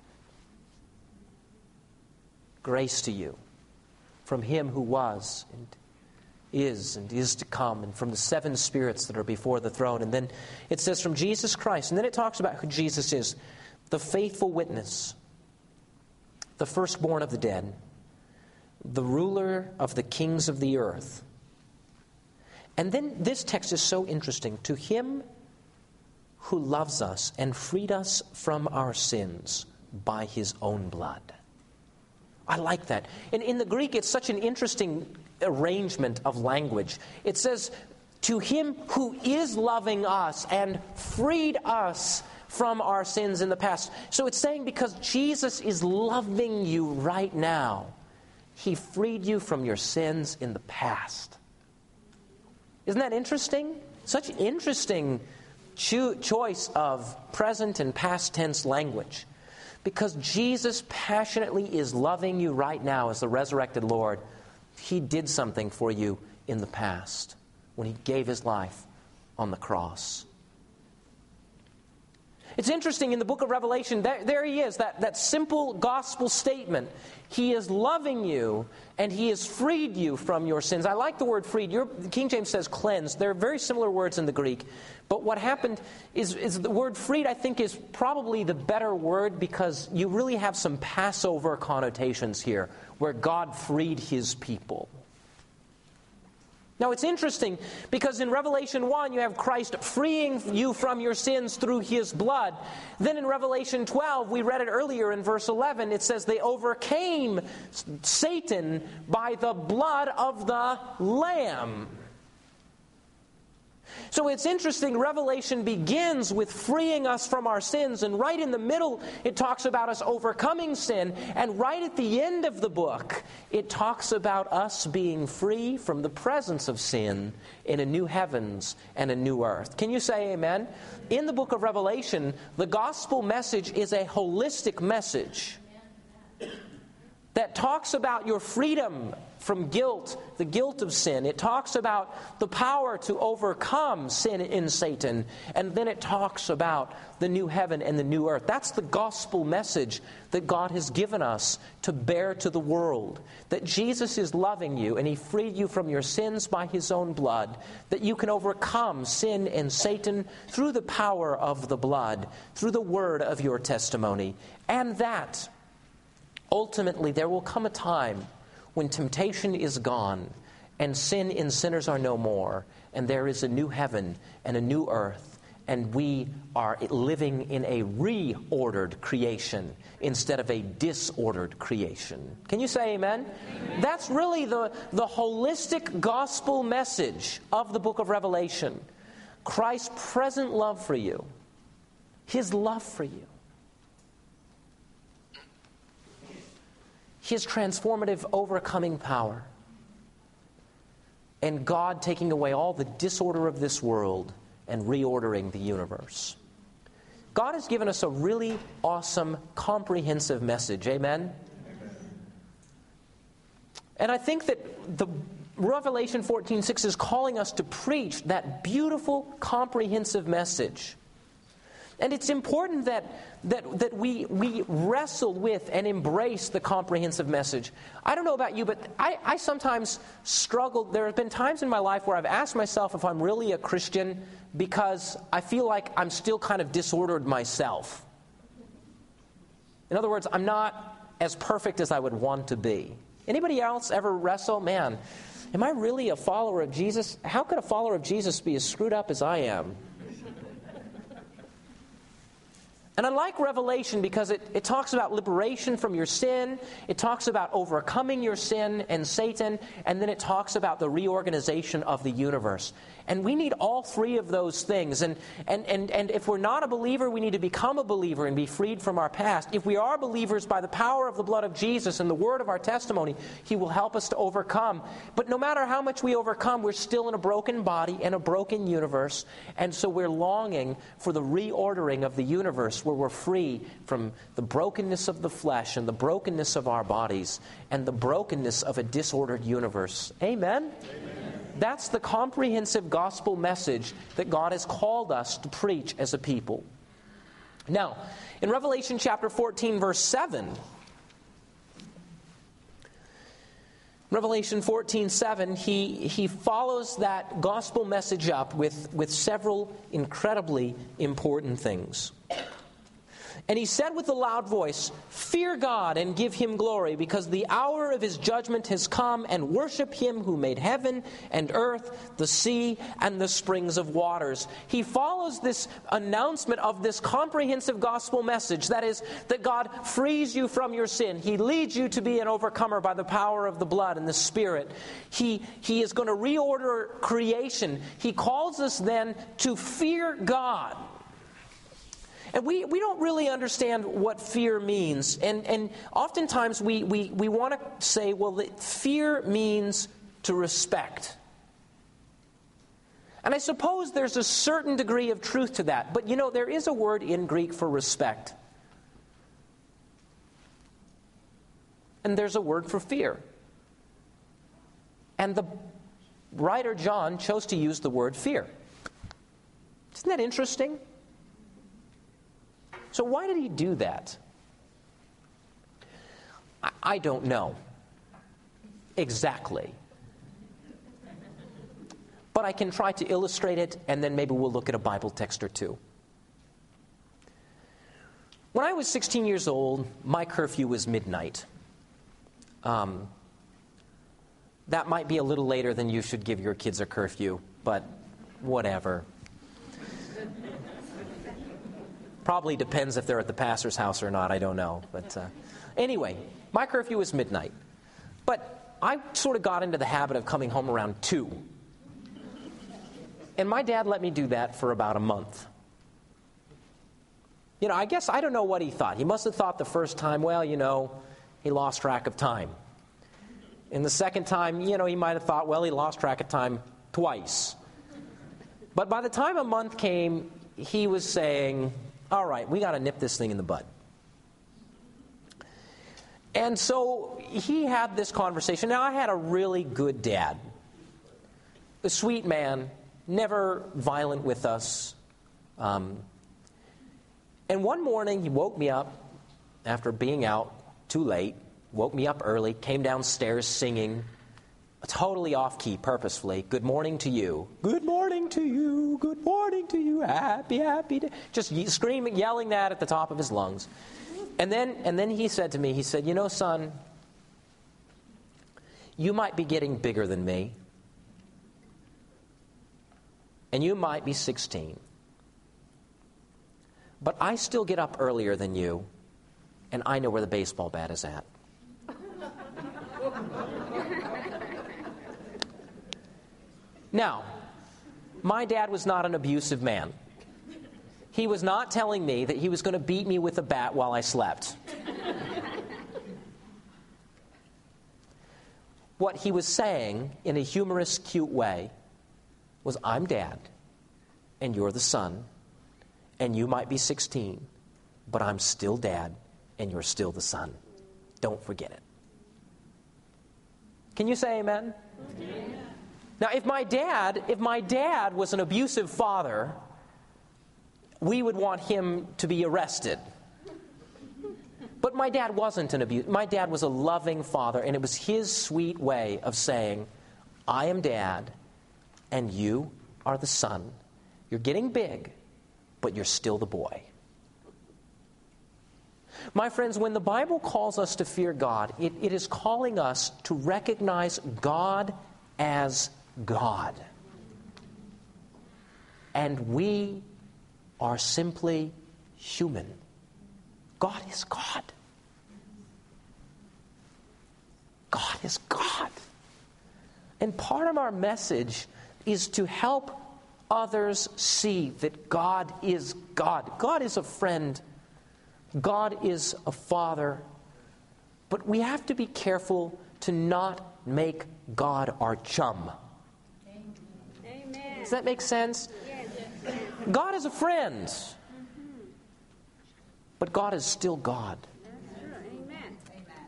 Grace to you from him who was and is and is to come, and from the seven spirits that are before the throne. And then it says from Jesus Christ, and then it talks about who Jesus is. The faithful witness, the firstborn of the dead, the ruler of the kings of the earth. And then this text is so interesting. To him who loves us and freed us from our sins by his own blood. I like that. And in the Greek, it's such an interesting arrangement of language. It says, to him who is loving us and freed us from our sins in the past. So it's saying because Jesus is loving you right now, he freed you from your sins in the past. Isn't that interesting? Such interesting cho- choice of present and past tense language. Because Jesus passionately is loving you right now as the resurrected Lord. He did something for you in the past when he gave his life on the cross. It's interesting, in the book of Revelation, there, there he is, that, that simple gospel statement. He is loving you, and he has freed you from your sins. I like the word freed. Your, King James says cleansed. They're very similar words in the Greek. But what happened is, is the word freed, I think, is probably the better word because you really have some Passover connotations here, where God freed his people. Now, it's interesting because in Revelation one, you have Christ freeing you from your sins through his blood. Then in Revelation twelve, we read it earlier in verse eleven, it says they overcame Satan by the blood of the Lamb. So it's interesting, Revelation begins with freeing us from our sins, and right in the middle it talks about us overcoming sin, and right at the end of the book it talks about us being free from the presence of sin in a new heavens and a new earth. Can you say amen? In the book of Revelation, the gospel message is a holistic message that talks about your freedom from guilt, the guilt of sin. It talks about the power to overcome sin in Satan. And then it talks about the new heaven and the new earth. That's the gospel message that God has given us to bear to the world. That Jesus is loving you and he freed you from your sins by his own blood. That you can overcome sin and Satan through the power of the blood, through the word of your testimony. And that ultimately there will come a time when temptation is gone, and sin and sinners are no more, and there is a new heaven and a new earth, and we are living in a reordered creation instead of a disordered creation. Can you say amen? Amen. That's really the, the holistic gospel message of the book of Revelation. Christ's present love for you, his love for you, his transformative overcoming power, and God taking away all the disorder of this world and reordering the universe. God has given us a really awesome, comprehensive message. Amen? Amen. And I think that the Revelation fourteen six is calling us to preach that beautiful, comprehensive message. And it's important that that that we we wrestle with and embrace the comprehensive message. I don't know about you, but I, I sometimes struggle. There have been times in my life where I've asked myself if I'm really a Christian because I feel like I'm still kind of disordered myself. In other words, I'm not as perfect as I would want to be. Anybody else ever wrestle? Man, am I really a follower of Jesus? How could a follower of Jesus be as screwed up as I am? And I like Revelation because it, it talks about liberation from your sin, it talks about overcoming your sin and Satan, and then it talks about the reorganization of the universe. And we need all three of those things. And, and, and, and if we're not a believer, we need to become a believer and be freed from our past. If we are believers, by the power of the blood of Jesus and the word of our testimony, he will help us to overcome. But no matter how much we overcome, we're still in a broken body and a broken universe. And so we're longing for the reordering of the universe where we're free from the brokenness of the flesh and the brokenness of our bodies and the brokenness of a disordered universe. Amen? Amen. That's the comprehensive gospel message that God has called us to preach as a people. Now, in Revelation chapter fourteen, verse seven, Revelation fourteen seven, he, he follows that gospel message up with, with several incredibly important things. And he said with a loud voice, "Fear God and give him glory, because the hour of his judgment has come, and worship him who made heaven and earth, the sea, and the springs of waters." He follows this announcement of this comprehensive gospel message, that is, that God frees you from your sin. He leads you to be an overcomer by the power of the blood and the Spirit. He, he is going to reorder creation. He calls us then to fear God. And we, we don't really understand what fear means. And, and oftentimes we, we, we want to say, well, that fear means to respect. And I suppose there's a certain degree of truth to that. But, you know, there is a word in Greek for respect. And there's a word for fear. And the writer John chose to use the word fear. Isn't that interesting? So why did he do that? I, I don't know exactly. But I can try to illustrate it, and then maybe we'll look at a Bible text or two. When I was sixteen years old, my curfew was midnight. Um, that might be a little later than you should give your kids a curfew, but whatever. Probably depends if they're at the pastor's house or not. I don't know. But uh, anyway, my curfew was midnight. But I sort of got into the habit of coming home around two. And my dad let me do that for about a month. You know, I guess I don't know what he thought. He must have thought the first time, well, you know, he lost track of time. And the second time, you know, he might have thought, well, he lost track of time twice. But by the time a month came, he was saying, all right, we got to nip this thing in the bud. And so he had this conversation. Now, I had a really good dad. A sweet man, never violent with us. Um, and one morning, he woke me up after being out too late, woke me up early, came downstairs singing, totally off-key, purposefully. Good morning to you. Good morning to you. Good morning to you. Happy, happy day. Just screaming, yelling that at the top of his lungs. And then, and then he said to me, he said, you know, son, you might be getting bigger than me. And you might be sixteen. But I still get up earlier than you, and I know where the baseball bat is at. Now, my dad was not an abusive man. He was not telling me that he was going to beat me with a bat while I slept. What he was saying, in a humorous, cute way, was, I'm dad, and you're the son, and you might be sixteen, but I'm still dad, and you're still the son. Don't forget it. Can you say amen? Amen. Now, if my dad, if my dad was an abusive father, we would want him to be arrested. But my dad wasn't an abuse. My dad was a loving father, and it was his sweet way of saying, I am dad, and you are the son. You're getting big, but you're still the boy. My friends, when the Bible calls us to fear God, it, it is calling us to recognize God as God. And we are simply human. God is God. God is God. And part of our message is to help others see that God is God. God is a friend. God is a father. But we have to be careful to not make God our chum. Amen. Does that make sense? Yes. God is a friend. But God is still God. Amen.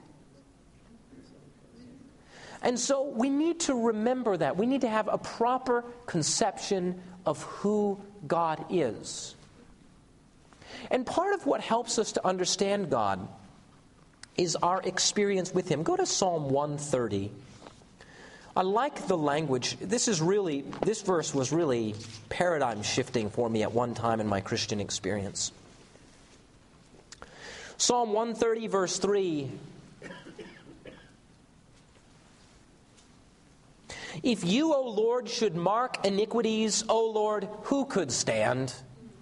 And so we need to remember that. We need to have a proper conception of who God is. And part of what helps us to understand God is our experience with Him. Go to Psalm one thirty. I like the language. This is really, this verse was really paradigm shifting for me at one time in my Christian experience. Psalm one thirty, verse three. If you, O Lord, should mark iniquities, O Lord, who could stand?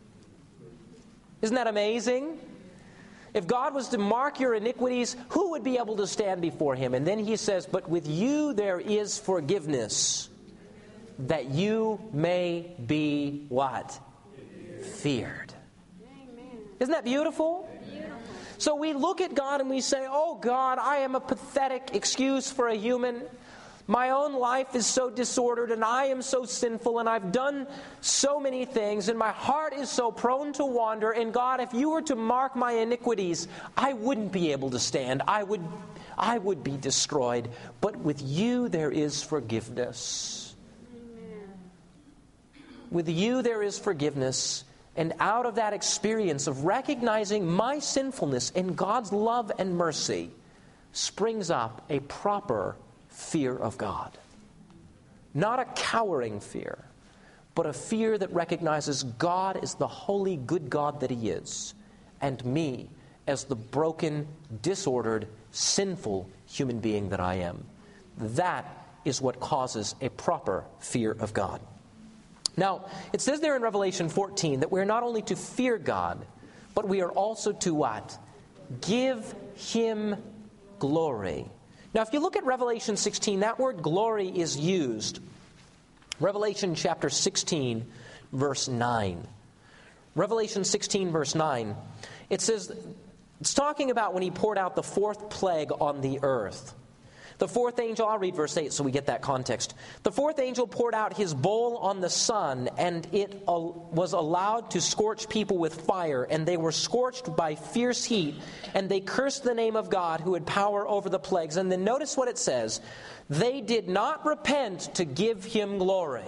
Isn't that amazing? If God was to mark your iniquities, who would be able to stand before him? And then he says, but with you there is forgiveness, that you may be what? Feared. Isn't that beautiful? Beautiful. So we look at God and we say, oh God, I am a pathetic excuse for a human. My own life is so disordered and I am so sinful and I've done so many things and my heart is so prone to wander. And God, if you were to mark my iniquities, I wouldn't be able to stand. I would, I would be destroyed. But with you there is forgiveness. Amen. With you there is forgiveness. And out of that experience of recognizing my sinfulness and God's love and mercy springs up a proper fear of God. Not a cowering fear, but a fear that recognizes God as the holy, good God that he is, and me as the broken, disordered, sinful human being that I am. That is what causes a proper fear of God. Now, it says there in Revelation fourteen that we're not only to fear God, but we are also to what? Give him glory. Now, if you look at Revelation sixteen, that word glory is used. Revelation chapter sixteen, verse nine. Revelation sixteen, verse nine. It says, it's talking about when he poured out the fourth plague on the earth. The fourth angel, I'll read verse eight so we get that context. The fourth angel poured out his bowl on the sun, and it was allowed to scorch people with fire, and they were scorched by fierce heat, and they cursed the name of God who had power over the plagues. And then notice what it says. They did not repent to give him glory.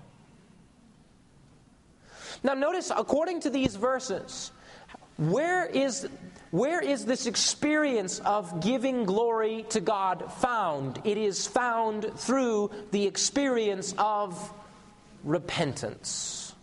Now notice, according to these verses, where is... Where is this experience of giving glory to God found? It is found through the experience of repentance.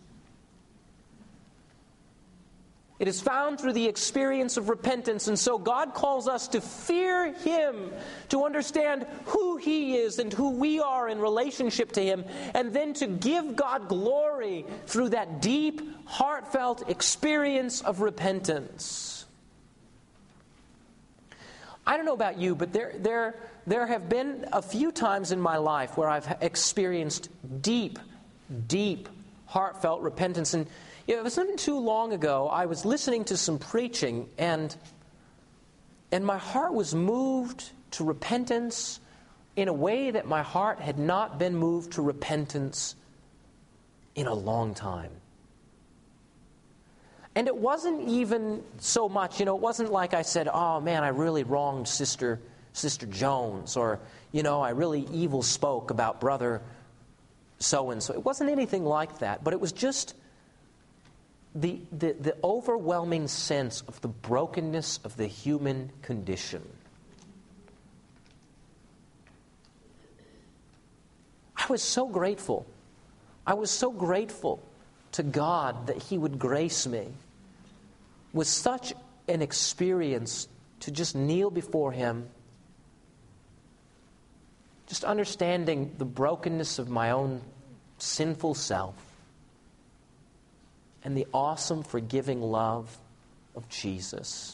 It is found through the experience of repentance. And so God calls us to fear him, to understand who he is and who we are in relationship to him, and then to give God glory through that deep, heartfelt experience of repentance. I don't know about you, but there, there, there have been a few times in my life where I've experienced deep, deep, heartfelt repentance. And you know, it wasn't too long ago, I was listening to some preaching, and, and my heart was moved to repentance in a way that my heart had not been moved to repentance in a long time. And it wasn't even so much, you know, it wasn't like I said, oh man, I really wronged Sister Sister Jones, or, you know, I really evil spoke about brother so-and-so. It wasn't anything like that, but it was just the, the, the overwhelming sense of the brokenness of the human condition. I was so grateful. I was so grateful to God that he would grace me with such an experience to just kneel before him, just understanding the brokenness of my own sinful self and the awesome forgiving love of Jesus.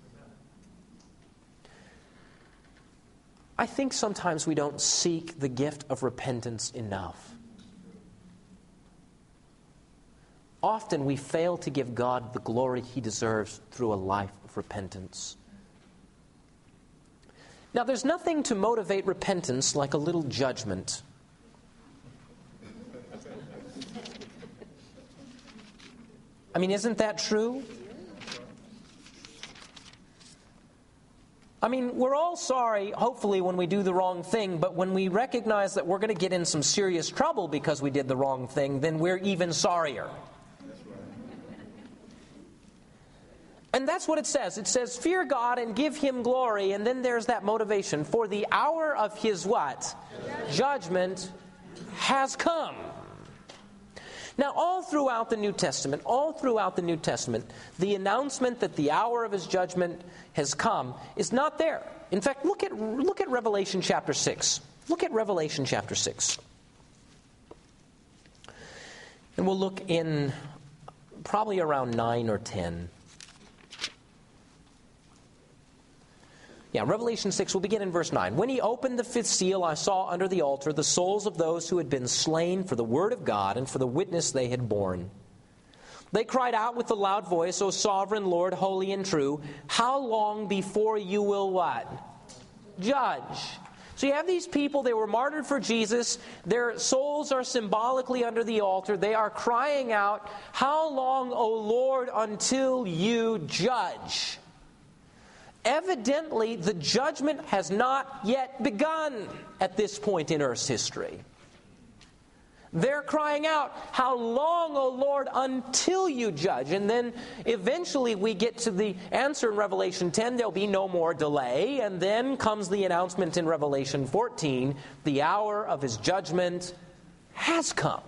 I think sometimes we don't seek the gift of repentance enough. Often we fail to give God the glory he deserves through a life of repentance. Now, there's nothing to motivate repentance like a little judgment. I mean, isn't that true? I mean, we're all sorry, hopefully, when we do the wrong thing, but when we recognize that we're going to get in some serious trouble because we did the wrong thing, then we're even sorrier. And that's what it says. It says, fear God and give him glory. And then there's that motivation. For the hour of his what? Judgment has come. Now, all throughout the New Testament, all throughout the New Testament, the announcement that the hour of his judgment has come is not there. In fact, look at look at Revelation chapter six. Look at Revelation chapter six. And we'll look in probably around nine or ten. Yeah, Revelation six, we'll begin in verse nine. When he opened the fifth seal, I saw under the altar the souls of those who had been slain for the word of God and for the witness they had borne. They cried out with a loud voice, O sovereign Lord, holy and true, how long before you will what? Judge. So you have these people, they were martyred for Jesus. Their souls are symbolically under the altar. They are crying out, how long, O Lord, until you judge? Evidently, the judgment has not yet begun at this point in Earth's history. They're crying out, how long, O Lord, until you judge? And then eventually we get to the answer in Revelation ten, there'll be no more delay. And then comes the announcement in Revelation fourteen, the hour of his judgment has come.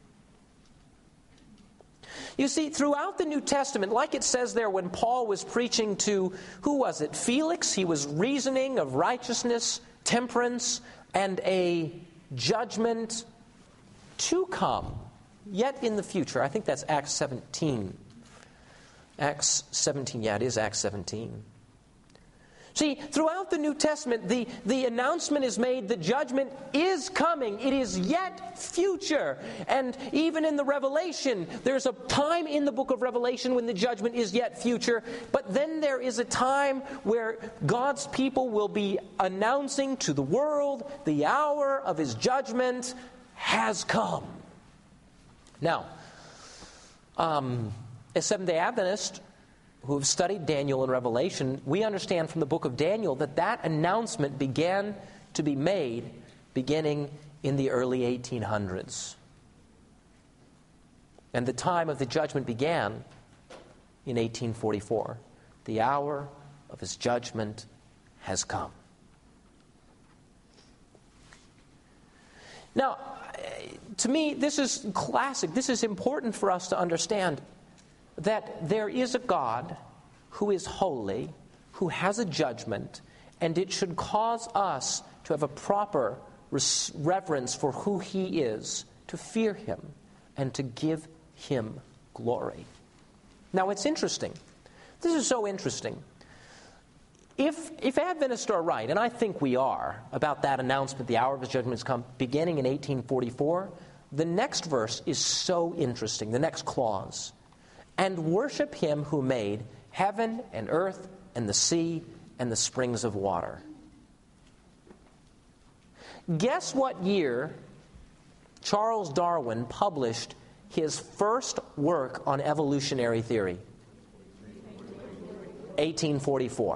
You see, throughout the New Testament, like it says there when Paul was preaching to, who was it, Felix? He was reasoning of righteousness, temperance, and a judgment to come, yet in the future. I think that's Acts seventeen. Acts seventeen, yeah, it is Acts seventeen. See, throughout the New Testament, the, the announcement is made, the judgment is coming. It is yet future. And even in the Revelation, there's a time in the book of Revelation when the judgment is yet future. But then there is a time where God's people will be announcing to the world the hour of his judgment has come. Now, um, as Seventh-day Adventists who have studied Daniel and Revelation, we understand from the book of Daniel that that announcement began to be made beginning in the early eighteen hundreds. And the time of the judgment began in eighteen forty-four. The hour of his judgment has come. Now, to me, this is classic. This is important for us to understand that there is a God who is holy, who has a judgment, and it should cause us to have a proper res- reverence for who he is, to fear him, and to give him glory. Now, it's interesting. This is so interesting. If, if Adventists are right, and I think we are, about that announcement, the hour of his judgment has come, beginning in eighteen forty-four, the next verse is so interesting, the next clause. And worship him who made heaven and earth and the sea and the springs of water. Guess what year Charles Darwin published his first work on evolutionary theory? eighteen forty-four.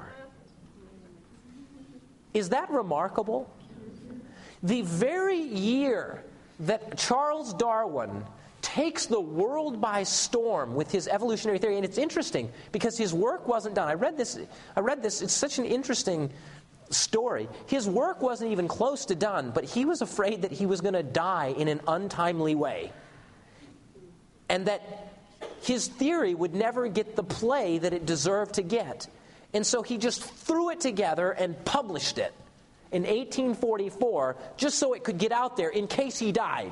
Is that remarkable? The very year that Charles Darwin takes the world by storm with his evolutionary theory, and it's interesting because his work wasn't done. I read this. I read this. It's such an interesting story. His work wasn't even close to done, but he was afraid that he was going to die in an untimely way, and that his theory would never get the play that it deserved to get. And so he just threw it together and published it in eighteen forty-four, just so it could get out there in case he died.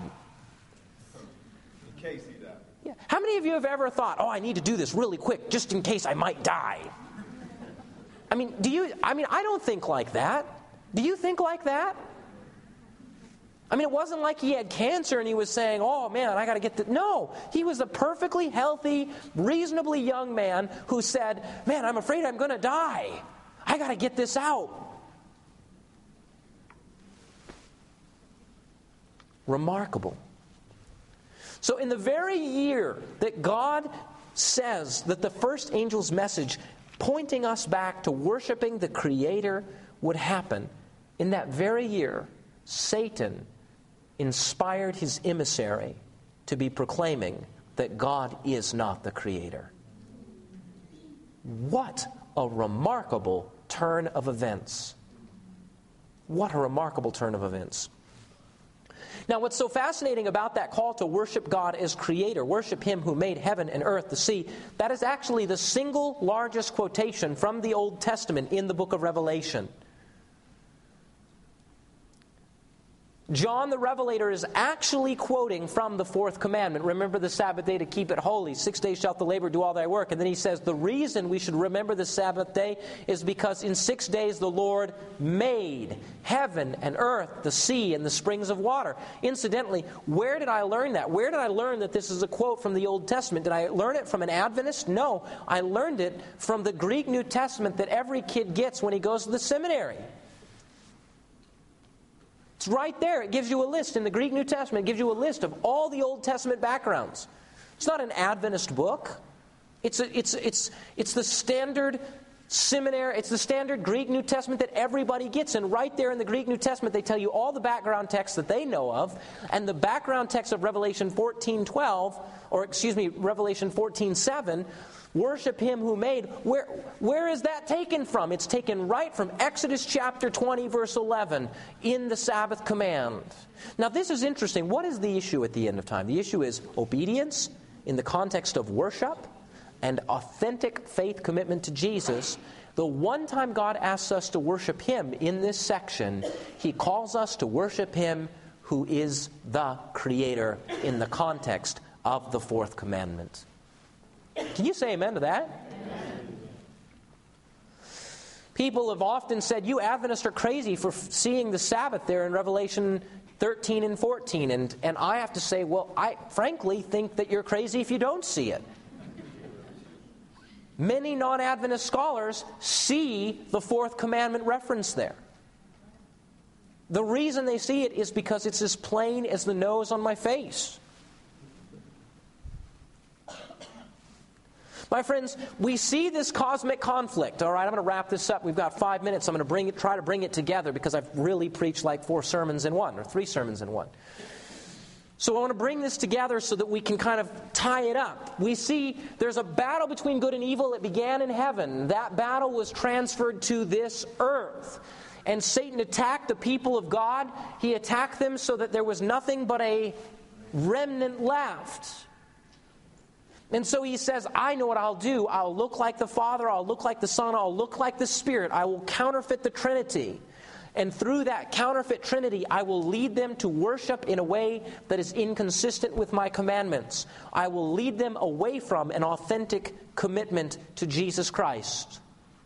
In case he died. Yeah. How many of you have ever thought, oh, I need to do this really quick just in case I might die? I mean, do you, I mean, I don't think like that. Do you think like that? I mean, it wasn't like he had cancer and he was saying, oh, man, I got to get the... No, he was a perfectly healthy, reasonably young man who said, man, I'm afraid I'm going to die. I got to get this out. Remarkable. So in the very year that God says that the first angel's message pointing us back to worshiping the Creator would happen, in that very year, Satan inspired his emissary to be proclaiming that God is not the Creator. What a remarkable turn of events. What a remarkable turn of events. Now, what's so fascinating about that call to worship God as Creator, worship Him who made heaven and earth, the sea, that is actually the single largest quotation from the Old Testament in the book of Revelation. John the Revelator is actually quoting from the fourth commandment. Remember the Sabbath day to keep it holy. Six days shalt thou labor, do all thy work. And then he says the reason we should remember the Sabbath day is because in six days the Lord made heaven and earth, the sea, and the springs of water. Incidentally, where did I learn that? Where did I learn that this is a quote from the Old Testament? Did I learn it from an Adventist? No. I learned it from the Greek New Testament that every kid gets when he goes to the seminary. It's right there. It gives you a list in the Greek New Testament. It gives you a list of all the Old Testament backgrounds. It's not an Adventist book. It's a, it's it's it's the standard seminary. It's the standard Greek New Testament that everybody gets. And right there in the Greek New Testament, they tell you all the background texts that they know of, and the background text of Revelation fourteen twelve, or excuse me, Revelation fourteen seven. Worship Him who made. Where, where is that taken from? It's taken right from Exodus chapter twenty, verse eleven, in the Sabbath command. Now, this is interesting. What is the issue at the end of time? The issue is obedience in the context of worship and authentic faith commitment to Jesus. The one time God asks us to worship Him in this section, He calls us to worship Him who is the Creator in the context of the fourth commandment. Can you say amen to that? Amen. People have often said, you Adventists are crazy for f- seeing the Sabbath there in Revelation thirteen and fourteen. And, and I have to say, well, I frankly think that you're crazy if you don't see it. Many non-Adventist scholars see the fourth commandment reference there. The reason they see it is because it's as plain as the nose on my face. My friends, we see this cosmic conflict. All right, I'm going to wrap this up. We've got five minutes. I'm going to bring it, try to bring it together because I've really preached like four sermons in one, or three sermons in one. So I want to bring this together so that we can kind of tie it up. We see there's a battle between good and evil that began in heaven. That battle was transferred to this earth. And Satan attacked the people of God. He attacked them so that there was nothing but a remnant left. And so he says, I know what I'll do. I'll look like the Father, I'll look like the Son, I'll look like the Spirit. I will counterfeit the Trinity. And through that counterfeit Trinity, I will lead them to worship in a way that is inconsistent with my commandments. I will lead them away from an authentic commitment to Jesus Christ.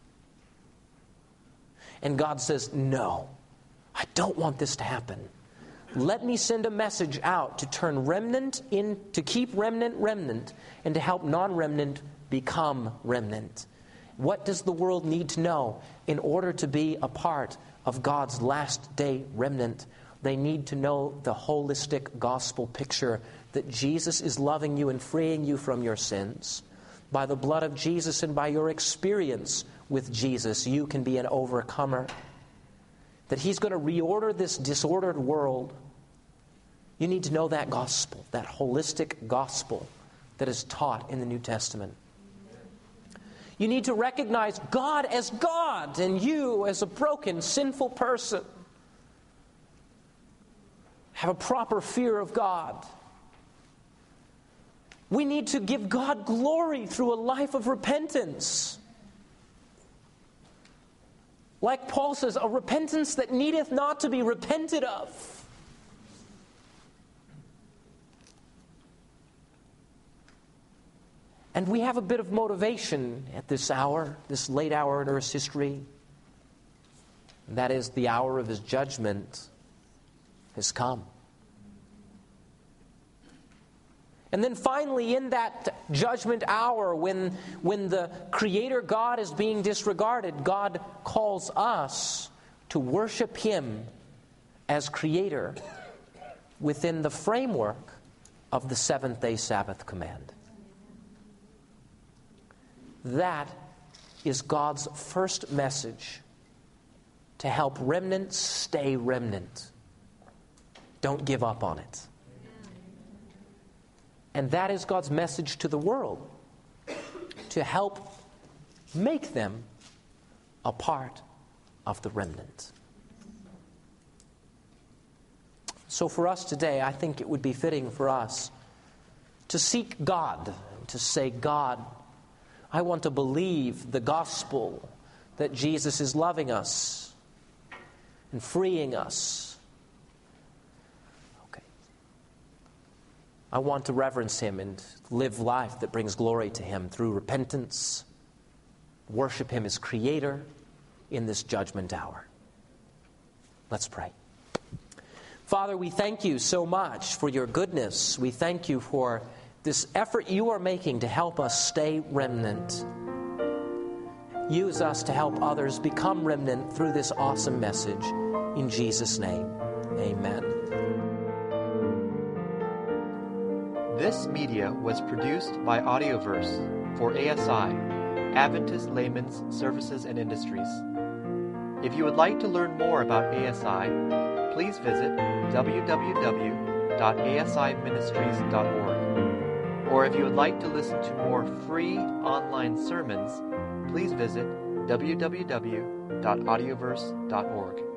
And God says, no, I don't want this to happen. Let me send a message out to turn remnant in, to keep remnant remnant, and to help non-remnant become remnant. What does the world need to know in order to be a part of God's last day remnant? They need to know the holistic gospel picture that Jesus is loving you and freeing you from your sins. By the blood of Jesus and by your experience with Jesus, you can be an overcomer. That He's going to reorder this disordered world. You need to know that gospel, that holistic gospel that is taught in the New Testament. You need to recognize God as God and you as a broken, sinful person. Have a proper fear of God. We need to give God glory through a life of repentance. Like Paul says, a repentance that needeth not to be repented of. And we have a bit of motivation at this hour, this late hour in Earth's history. And that is the hour of His judgment has come. And then finally, in that judgment hour, when, when the Creator God is being disregarded, God calls us to worship Him as Creator within the framework of the seventh-day Sabbath command. That is God's first message to help remnants stay remnant. Don't give up on it. And that is God's message to the world, to help make them a part of the remnant. So for us today, I think it would be fitting for us to seek God, to say, God, I want to believe the gospel that Jesus is loving us and freeing us. Okay. I want to reverence Him and live life that brings glory to Him through repentance, worship Him as Creator in this judgment hour. Let's pray. Father, we thank you so much for your goodness. We thank you for this effort you are making to help us stay remnant. Use us to help others become remnant through this awesome message. In Jesus' name, amen. This media was produced by Audioverse for A S I, Adventist Layman's Services and Industries. If you would like to learn more about A S I, please visit w w w dot a s i ministries dot org. Or if you would like to listen to more free online sermons, please visit w w w dot audioverse dot org.